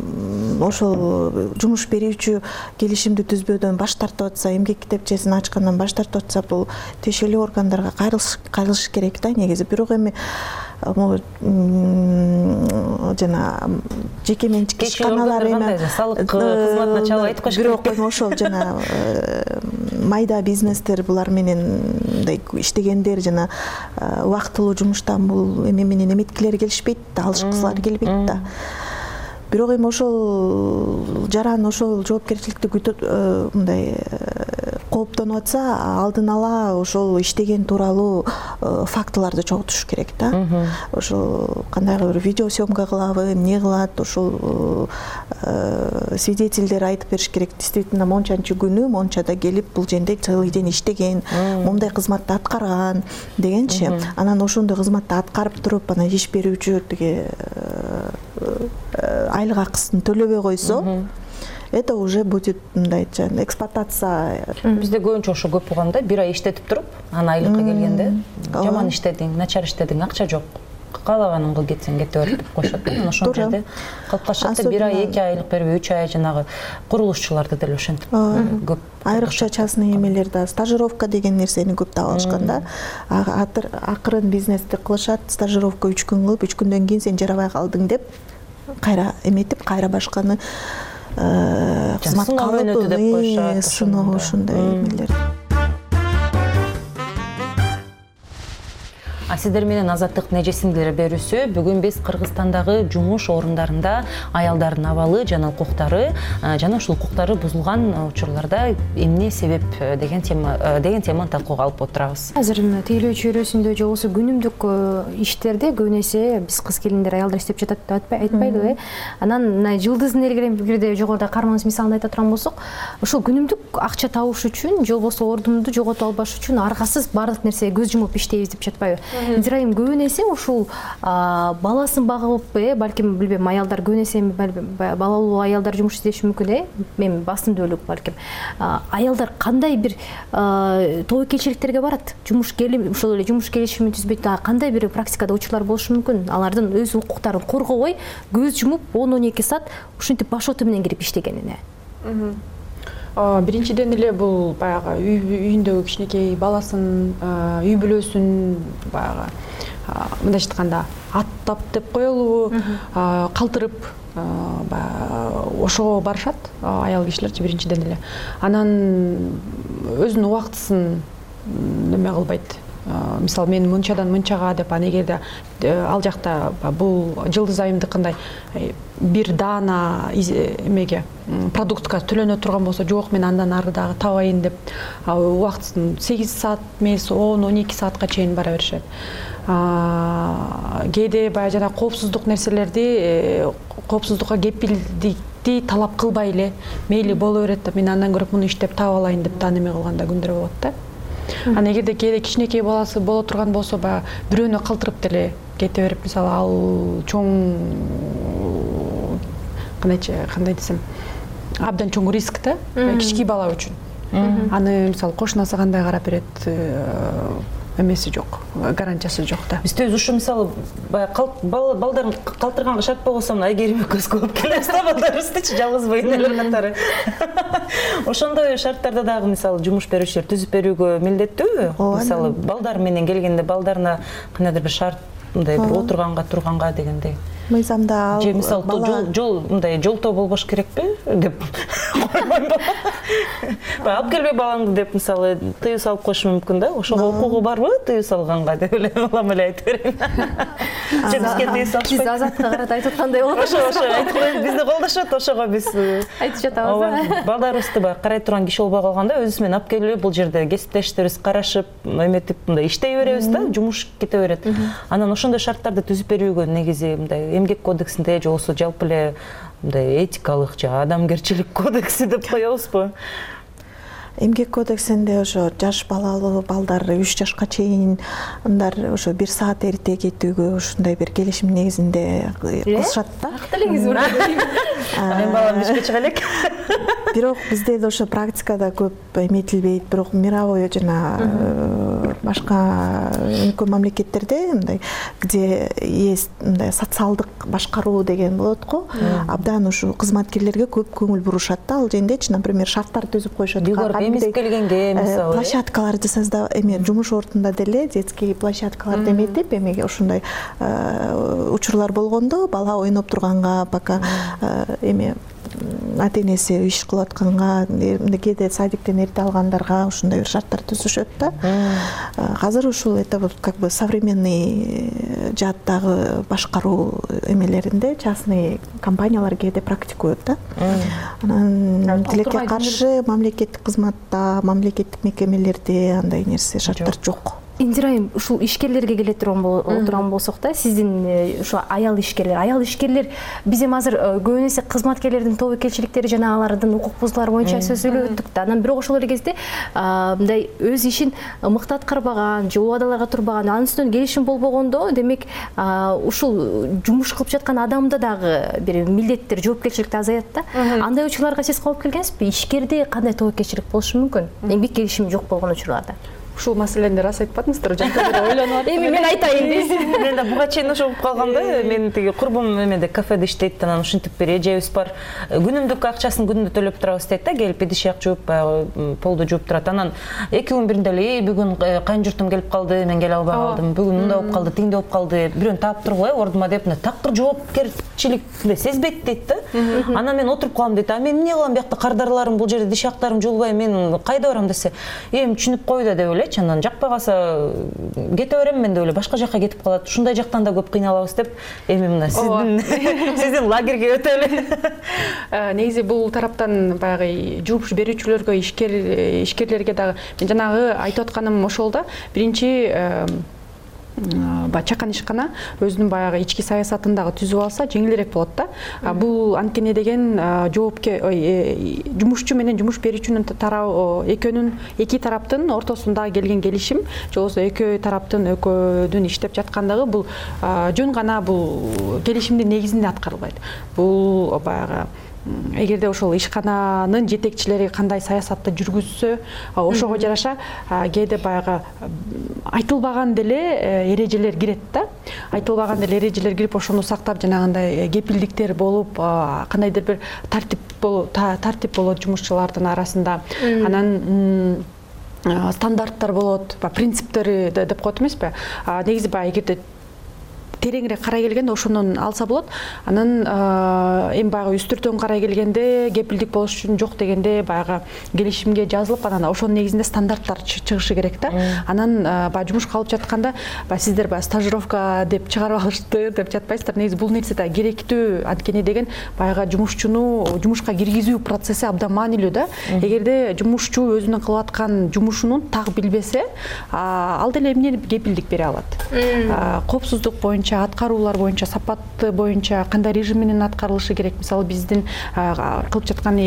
жумуш берүүчү келишимди түзбөөдөн баш тартып атса, эмгек китепчесин ачкандан баш тартып атса, бул тиешелүү органдарга кайрылыш керек да негизи. Бирок эми жана жеке менчик ишканалар эми салык кызматына чалып айтып коюш керек. Бирок ошол жана майда бизнестер булар менен мындай иштегендер жана убактылуу жумуштан бул эме менен эметкилери келишпейт да, алышкысылар келбейт да. Бирок эми ошол жаран ошол жоопкерчиликти мындай кооптонуп атса, алдын ала ошол иштеген тууралуу фактыларды чогултуш керек да. Ошол кандайдыр бир видео съемка кылабы, эмне кылат, ошол свидетелдер айтып бериш керек. Действительно мончанчы күнү мончада келип бул жерде целый день иштеген, момундай кызматты аткарган дегенчи. Анан ошондой кызматты аткарып туруп, анан иш берүүчү тиги айлык акысын төлөбөй койсо, это уже будет мындай эксплуатация. Бизде көбүнчө ошо көп болгон да, бир ай иштетип туруп, анан айлыкка келгенде жаман иштедиң, начар иштедиң, акча жок. Каалаганың кыл кетсең кете бер деп коюшат. Ошол жерде калып калышат да, 1 ай, 2 айлык берип, 3 ай жанагы курулушчуларды деле ошентип көп. Айрыкча частный эмелерде стажировка деген нерсени көп таап алышкан да. Акырын бизнести кылышат, стажировка 3 күн кылып, 3 күндөн кийин сен жарабай калдың деп кайра эметип, кайра башканы кызматка алып деп коюшат. Сыноо ушундай эмелер. Сиздер менен Азаттыктын эжесиңдер берүүсү. Бүгүн биз Кыргызстандагы жумуш орундарында аялдардын абалы жана укуктары жана ушул укуктары бузулган учурларда эмне себеп деген теманы талкууга алып отурабыз. Азыр тейлөө чөйрөсүндө же болбосо күнүмдүк иштерде көбүн эсе биз кыз келиндер аялдар иштеп жатат деп айтпайлыбы? Анан жылдыздын элгирде жогоруда кармаңыз мисалын айта турган болсок, ушул күнүмдүк акча табыш үчүн же болбосо ордунду жоготуп албаш үчүн аргасыз баардык нерсеге көз жумуп иштейбиз деп жатпайбы? Израим көбүн эсе ушул баласын багып, балким билбейм, аялдар көбүн эсе балалуу аялдар жумуш издеши мүмкүн, мен басым өлүк балким. Аялдар кандай бир тобокелчиликтерге барат? Жумуш келип, ошол эле жумуш келишимин түзбөйт, кандай бир практикада учурлар болушу мүмкүн? Алардын өз укуктарын коргобой, көз жумуп 10-12 саат ушинтип башоты менен кирип иштегенине. Биринчиден эле бул баягы үйүндөгү кичинекей баласын, үй бүлөсүн баягы мындайча айтканда аттап деп коелубу, калтырып ошого барышат аял кишилерчи биринчиден эле. Анан өзүнүн убактысын неме кылбайт. Мисалы мен мынчадан мынчага деп, эгерде ал жакта бул жылдыз айымдыкындай бир даана эмеге продуктка төлөнө турган болсо, жок мен андан ары дагы табайын деп убактысын 8 саат эмес 10-12 саатка чейин бара беришет. Кээде баягы жана коопсуздук нерселерди, коопсуздукка кепилдикти талап кылбай эле мейли боло берет да, мен андан көрөп муну иштеп таап алайын деп да неме кылганда күндөр болот да. Анан эгерде кээде кичинекей баласы боло турган болсо, баягы бирөөнү калтырып деле кете берип, мисалы ал чоң кандай десем, абдан чоң риск да, кички бала үчүн. Аны мисалы кошунасы кандай карап берет, эмеси жок, гарантиясы жок да. Бизде ушу мисалы баягы балдарын калтырганга шарт болгонсо, айгерим көз көп келебизде балдарыбыздычы, жалгыз энелер катары. Ошондой шарттарда дагы мисалы жумуш берүүчүлөр түзүп берүүгө милдеттүүбү? Мисалы балдар менен келгенде балдарына кандайдыр бир шарт, мындай бир отурганга, турганга дегендей. Мыйзамда же мисалы мындай жолтоо болбош керекпи деп койбойм алып келбей балаңды деп мисалы тыюу салып коюшу мүмкүн да. Ошого укугу барбы тыюу салганга деп эле балам эле айтып берейин. Же бизге тыюу салышпайт. Биз Азатка карата айтып аткандай болот. Ошо айтып бизди колдошот, ошого биз айтып жатабыз. Балдарыбызды баягы карай турган киши болбой калганда өзүбүз менен алып келип бул жерде кесиптештерибиз карашып, эметип мындай иштей беребиз да, жумуш кете берет. Анан ошондой шарттарды түзүп берүүгө негизи мындай эмгек кодексинде же болбосо жалпы эле мындай этикалык же адамгерчилик кодекси деп коебузбу? Эмгек кодексинде ошо жаш балалуу балдар 3 жашка чейин андар ошо 1 саат эрте кетүүгө ушундай бир келишим негизинде кылышат да. Мен балам ишке чыга элек. Бирок бизде да ошо практикада көп эметилбейт, бирок мировой жана башка өлкө мамлекеттерде мындай где есть мындай социалдык башкаруу деген болот го. Абдан ушу кызматкерлерге көп көңүл бурушат да. Ал жердечи, например, шарттар түзүп коюшат. Эмиз келгенге мисалы площадкаларды создап, эме жумуш ортунда деле детский площадкаларды эметип, эмеге ушундай учурлар болгондо бала ойноп турганга, пока эме ата-энеси иш кылып атканга, кээде садиктен эрте алгандарга ушундай бир шарттар түзүшөт да. Азыр ушул это вот как бы современный жааттагы башкаруу эмелеринде частный компаниялар кээде практикуют да. Анан тилекке каршы мамлекеттик кызматта, мамлекеттик мекемелерде андай нерсе шарттар жок. Индира айым, ушул ишкерлерге келе турган болсок да, сиздин ушу аял ишкерлер биз эми азыр көбүн эсе кызматкерлердин тобокелчиликтери жана алардын укук бузуулары боюнча сөзүлүп өттүк да. Анан бирок ошол эле кезде мындай өз ишин мыкты аткарбаган же убадаларга турбаган, анын үстүнөн келишим болбогондо, демек ушул жумуш кылып жаткан адамда дагы бир милдеттер, жоопкерчиликти азаят да. Андай учурларга сиз калып келгенсизби? Ишкерде кандай тобокелчилик болушу мүмкүн? Эмгек келишими жок болгон учурларда. Ушул маселени рас айтпадыңыздар, жанка бир ойлонуп аттым. Эми мен айтайын дейсиз. Мен да буга чейин ошо угуп калганда, мен тиги курбум эмеде кафеде иштейт, анан ушинтип бир эжебиз бар. Күнүмдүк акчасын күнүндө төлөп турабыз дейт да, келип идиш-ак жууп, полду жууп турат. Анан 2 күн биринде эле бүгүн кайын журтум келип калды, мен келе албай калдым. Бүгүн мындай болуп калды, тиңде болуп калды. Бирөөнү таап тургула ордума деп, такыр жоопкерчиликти сезбейт дейт да. Анан мен отуруп калам дейт. А мен эмне кылам биякта кардарларым бул жерде диш-актарым жуулбай, мен кайда барам десе, эми түшүнүп кой да деп элечи. Анан жакпай калса кете берем мен деп эле башка жакка кетип калат. Ушундай жактан да көп кыйналабыз деп, эми мына сиздин лагерге өтө эле. Негизи бул тараптан баягы жууп берүүчүлөргө, ишкерлерге дагы мен жанагы айтып атканым ошол да. Биринчи чакан ишкана өзүнүн баягы ички саясатын дагы түзүп алса жеңилирээк болот да. Бул анткени деген жумушчу менен жумуш берүүчүнүн экөөнүн эки тараптын ортосунда келген келишим, же болбосо экөө тараптын экөөдүн иштеп жаткандыгы бул жөн гана бул келишимдин негизинде аткарылбайт. Бул баягы эгерде ошол ишкананын жетекчилери кандай саясатты жүргүзсө, ошого жараша кээде баягы айтылбаган деле эрежелер кирет да. Айтылбаган деле эрежелер кирип, ошону сактап жанагындай кепилдиктер болуп, кандайдыр бир тартип болот жумушчулардын арасында. Анан стандарттар болот, принциптери деп коет эмеспи? Негизи баягы эгерде тереңирээк карай келгенде ошонун алса болот. Анан эми баягы үстүртөн карай келгенде кепилдик болуш үчүн жок дегенде баягы келишимге жазылып, анан ошонун негизинде стандарттар чыгышы керек да. Анан баягы жумушка алып жатканда сиздер баягы стажировка деп чыгарып алышты деп жатпайсыздар. Негизи бул нерсе да керектүү, анткени деген баягы жумушчуну жумушка киргизүү процесси абдан маанилүү да. Эгерде жумушчу өзүнүн кылып аткан жумушунун так билбесе, ал деле эмне кепилдик бере алат? Коопсуздук боюнча, аткаруулар боюнча, сапаты боюнча кандай режим менен аткарылышы керек? Мисалы биздин кылып жаткан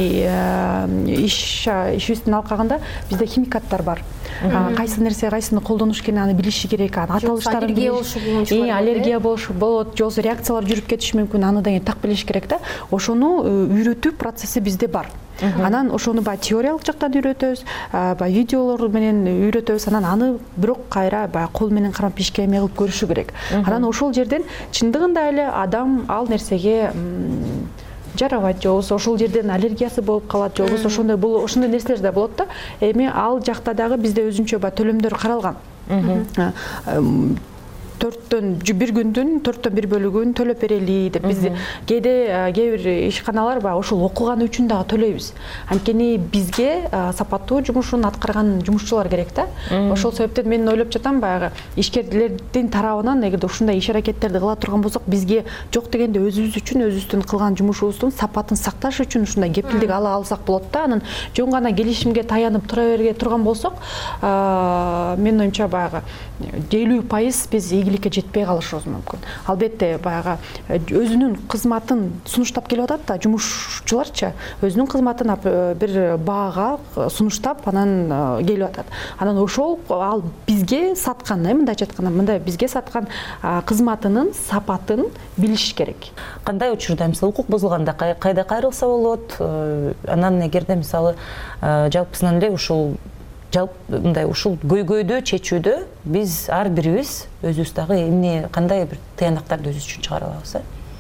ишибиздин алкагында бизде химикаттар бар. Кайсы нерсе кайсыны колдонуш керекин аны билиши керек. Аталыштарын аллергия болушу болот, же болбосо реакциялар жүрүп кетиши мүмкүн, аны да так билиш керек да. Ошону үйрөтүү процесси бизде бар. Анан ошону баягы теориялык жактан үйрөтөбүз, баягы видеолор менен үйрөтөбүз. Анан аны бирок кайра баягы кол менен карап ишке эме кылып көрүшү керек. Анан ошол жерден чындыгында эле адам ал нерсеге жарабайт, же болбосо ошол жерден аллергиясы болуп калат, же болбосо ошондой нерселер да болот да. Эми ал жакта дагы бизде өзүнчө төлөмдөр каралган. бир күндүн 1/4 бөлүгүн төлөп берели деп биз кээде кээ бир ишканалар баягы ушул окуганы үчүн дагы төлөйбүз. Анткени бизге сапаттуу жумушун аткарган жумушчулар керек да. Ошол себептен мен ойлоп жатам, баягы ишкерлердин тарабынан эгерде ушундай иш аракеттерди кыла турган болсок, бизге жок дегенде өзүбүз үчүн, өзүбүздүн кылган жумушубуздун сапатын сакташ үчүн ушундай кепилдик ала алсак болот да. Анан жөн гана келишимге таянып тура берге турган болсок, менин оюмча баягы 50% биз ийгиликке жетпей калышыбыз мүмкүн. Албетте баягы өзүнүн кызматын сунуштап келип атат да, жумушчуларчы өзүнүн кызматын бир баага сунуштап анан келип атат. Анан ошол ал бизге саткан, мындайча айтканда, мындай бизге саткан кызматынын сапатын билиш керек. Кандай учурда мисалы укук бузулганда кайда кайрылса болот? Анан эгерде мисалы жалпысынан эле ушул мындай ушул көйгөйдү чечүүдө биз ар бирибиз өзүбүз дагы эмне кандай бир тыянактарды өзүбүз үчүн чыгара алабыз?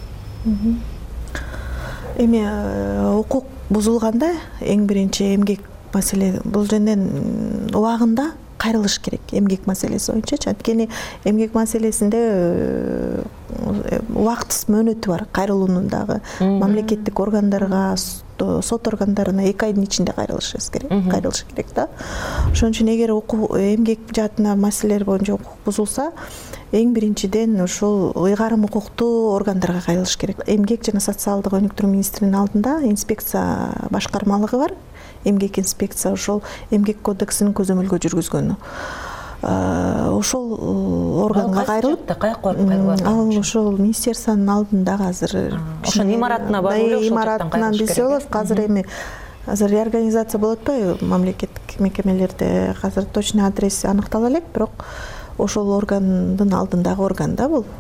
Эми укук бузулганда эң биринчи эмгек маселе, бул жерден убагында кайрылыш керек эмгек маселеси боюнча. Анткени эмгек маселесинде убактысыз мөөнөтү бар. Кайрылуунун дагы мамлекеттик органдарга, сот органдарына 2 айдын ичинде кайрылыш керек да. Ошон үчүн эгер эмгек жаатына маселелер боюнча укук бузулса, эң биринчиден ушул ыйгарым укуктуу органдарга кайрылыш керек. Эмгек жана социалдык өнүктүрүү министринин алдында инспекция башкармалыгы бар. Эмгек инспекция ошол эмгек кодексин көзөмөлгө жүргүзгөнү. Ошол органга кайрылып, ал ошол министерствонун алдында азыр ошол имаратына барып эле ошол жактан кайрылыш билсе болот. Азыр реорганизация болуп атпайбы мамлекеттик мекемелерде? Азыр точный адреси аныктала элек, бирок ошол органдын алдындагы орган да бул.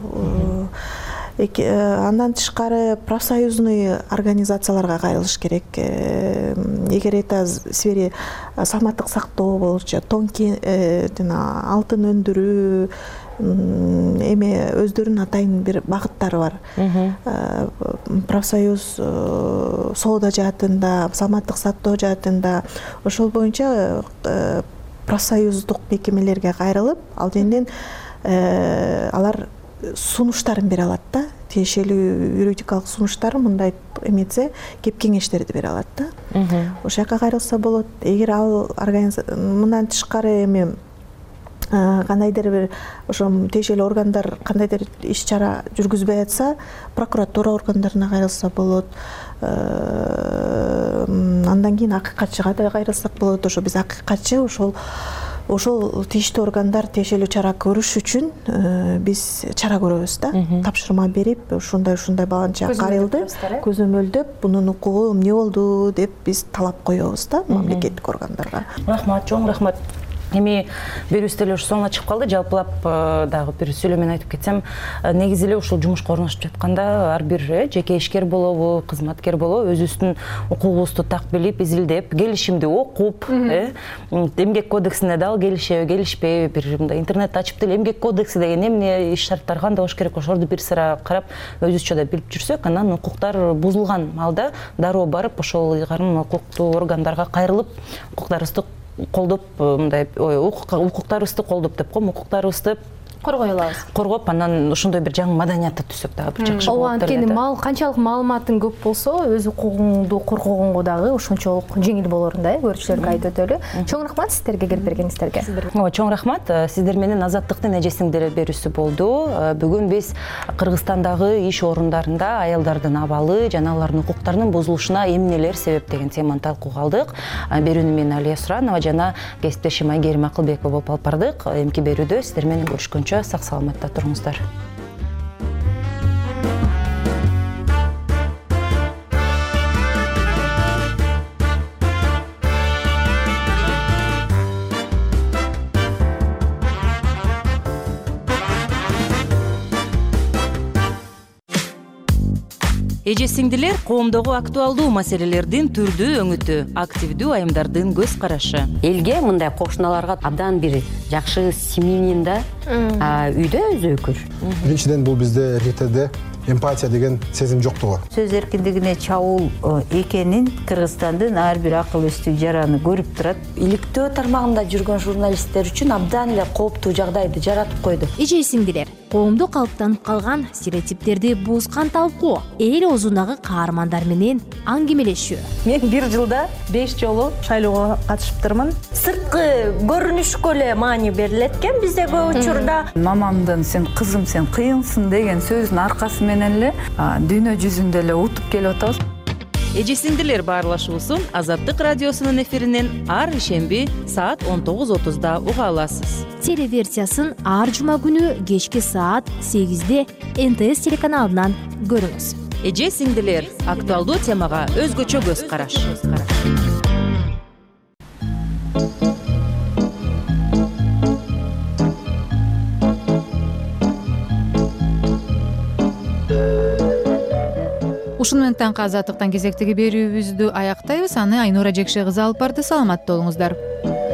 Андан тышкары профсоюзный организацияларга кайрылыш керек. Эгер это сфере саламаттык сактоо болчу, алтын өндүрүү, эми өздөрүнүн атайын бир багыттары бар. Профсоюз соода жаатында, саламаттык сактоо жаатында, ошол боюнча профсоюздук мекемелерге кайрылып, ал жерден алар сунуштарын бере алат да, тиешелүү юридикалык сунуштарын мындай эметсе, кеп кеңештерди бере алат да. Ошол жака кайрылса болот. Эгер ал мындан тышкары эми кандайдыр бир ошо тиешелүү органдар кандайдыр иш чара жүргүзбөй атса, прокуратура органдарына кайрылса болот. Андан кийин акыйкатчыга да кайрылсак болот. Ошо биз акыйкатчы ошол тиештүү органдар тиешелүү чара көрүш үчүн биз чара көрөбүз да. Тапшырма берип, ушундай баланча каралды, көзөмөлдөп, бунун укугу эмне болду деп биз талап коебуз да мамлекеттик органдарга. Рахмат, чоң рахмат. Эми берүүбүз деле соңуна чыгып калды. Жалпылап дагы бир сүйлөмөн айтып кетсем, негизи эле ушул жумушка орношуп жатканда ар бир жеке ишкер болобу, кызматкер болобу, өзүбүздүн укугубузду так билип, изилдеп, келишимди окуп, эмгек кодексине дагы келишеби, келишпейби, бир мындай интернет ачып деле эмгек кодекси деген эмне, иш шарттары кандай болуш керек, ошолорду бир сыра карап, өзүбүзчө да билип жүрсөк, анан укуктар бузулган малда дароо барып, ошол ыйгарым укуктуу органдарга кайрылып, укуктарыбызды колдоп, мындай укуктарыбызды колдоп деп коем, укуктарыбызды коргой алабыз. Коргоп, анан ошондой бир жаңы маданиятты түзсөк дагы бир жакшы болот. Анткени канчалык маалыматың көп болсо, өз укугуңду коргогонго дагы ошончолук жеңил болорун да, көрүүчүлөргө айтып өтөлү. Чоң рахмат сиздерге келип бергениңиздерге. Чоң рахмат. Сиздер менен Азаттыктын эжесиңдер берүүсү болду. Бүгүн биз Кыргызстандагы иш орундарында аялдардын абалы жана алардын укуктарынын бузулушуна эмнелер себеп деген теманы талкууга алдык. Берүүнү мен Алия Суранова жана кесиптешим Айгерим Акылбекова болуп алып бардык. Эмки берүүдө сиздер менен көрүшкөнчө сак саламатта туруңуздар. Эже-сиңдилер коомдогу актуалдуу маселелердин түрдүү өңүтү, активдүү айымдардын көз карашы. Элге мындай кошуналарга абдан бир жакшы семьянин да үйдө өзү өкүр. Биринчиден бул бизде РТД эмпатия деген сезим жоктугу. Сөз эркиндигине чабуул экенин Кыргызстандын ар бир акыл эстүү жараны көрүп турат. Иликтөө тармагында жүргөн журналисттер үчүн абдан эле кооптуу жагдайды жаратып койду. Эже сиңдилер, коомдо калыптанып калган стереотиптерди буузган талкуу, эл оозундагы каармандар менен аңгемелешүү. Мен бир жылда 5 жолу шайлоого катышыптырмын. Сырткы көрүнүшкө эле маани берилет экен бизде көп учурда. Мамамдын "сен кызым, сен кыйынсың" деген сөзүнүн аркасы менен эле дүйнө жүзүндө эле утуп келип атабыз. Эже сиңдилер баарлашуусун Азаттык радиосунун эфиринен ар ишемби саат 19:30 уга аласыз. Телеверсиясын ар жума күнү кечки саат 8-де НТС телеканалынан көрүңүз. Эже сиңдилер актуалдуу темага өзгөчө көз караш. Ушуну менен таңкы Азаттыктан кезектеги берүүбүздү аяктайбыз. Аны Айнура Жекше кызы алып барды. Саламатта болуңуздар.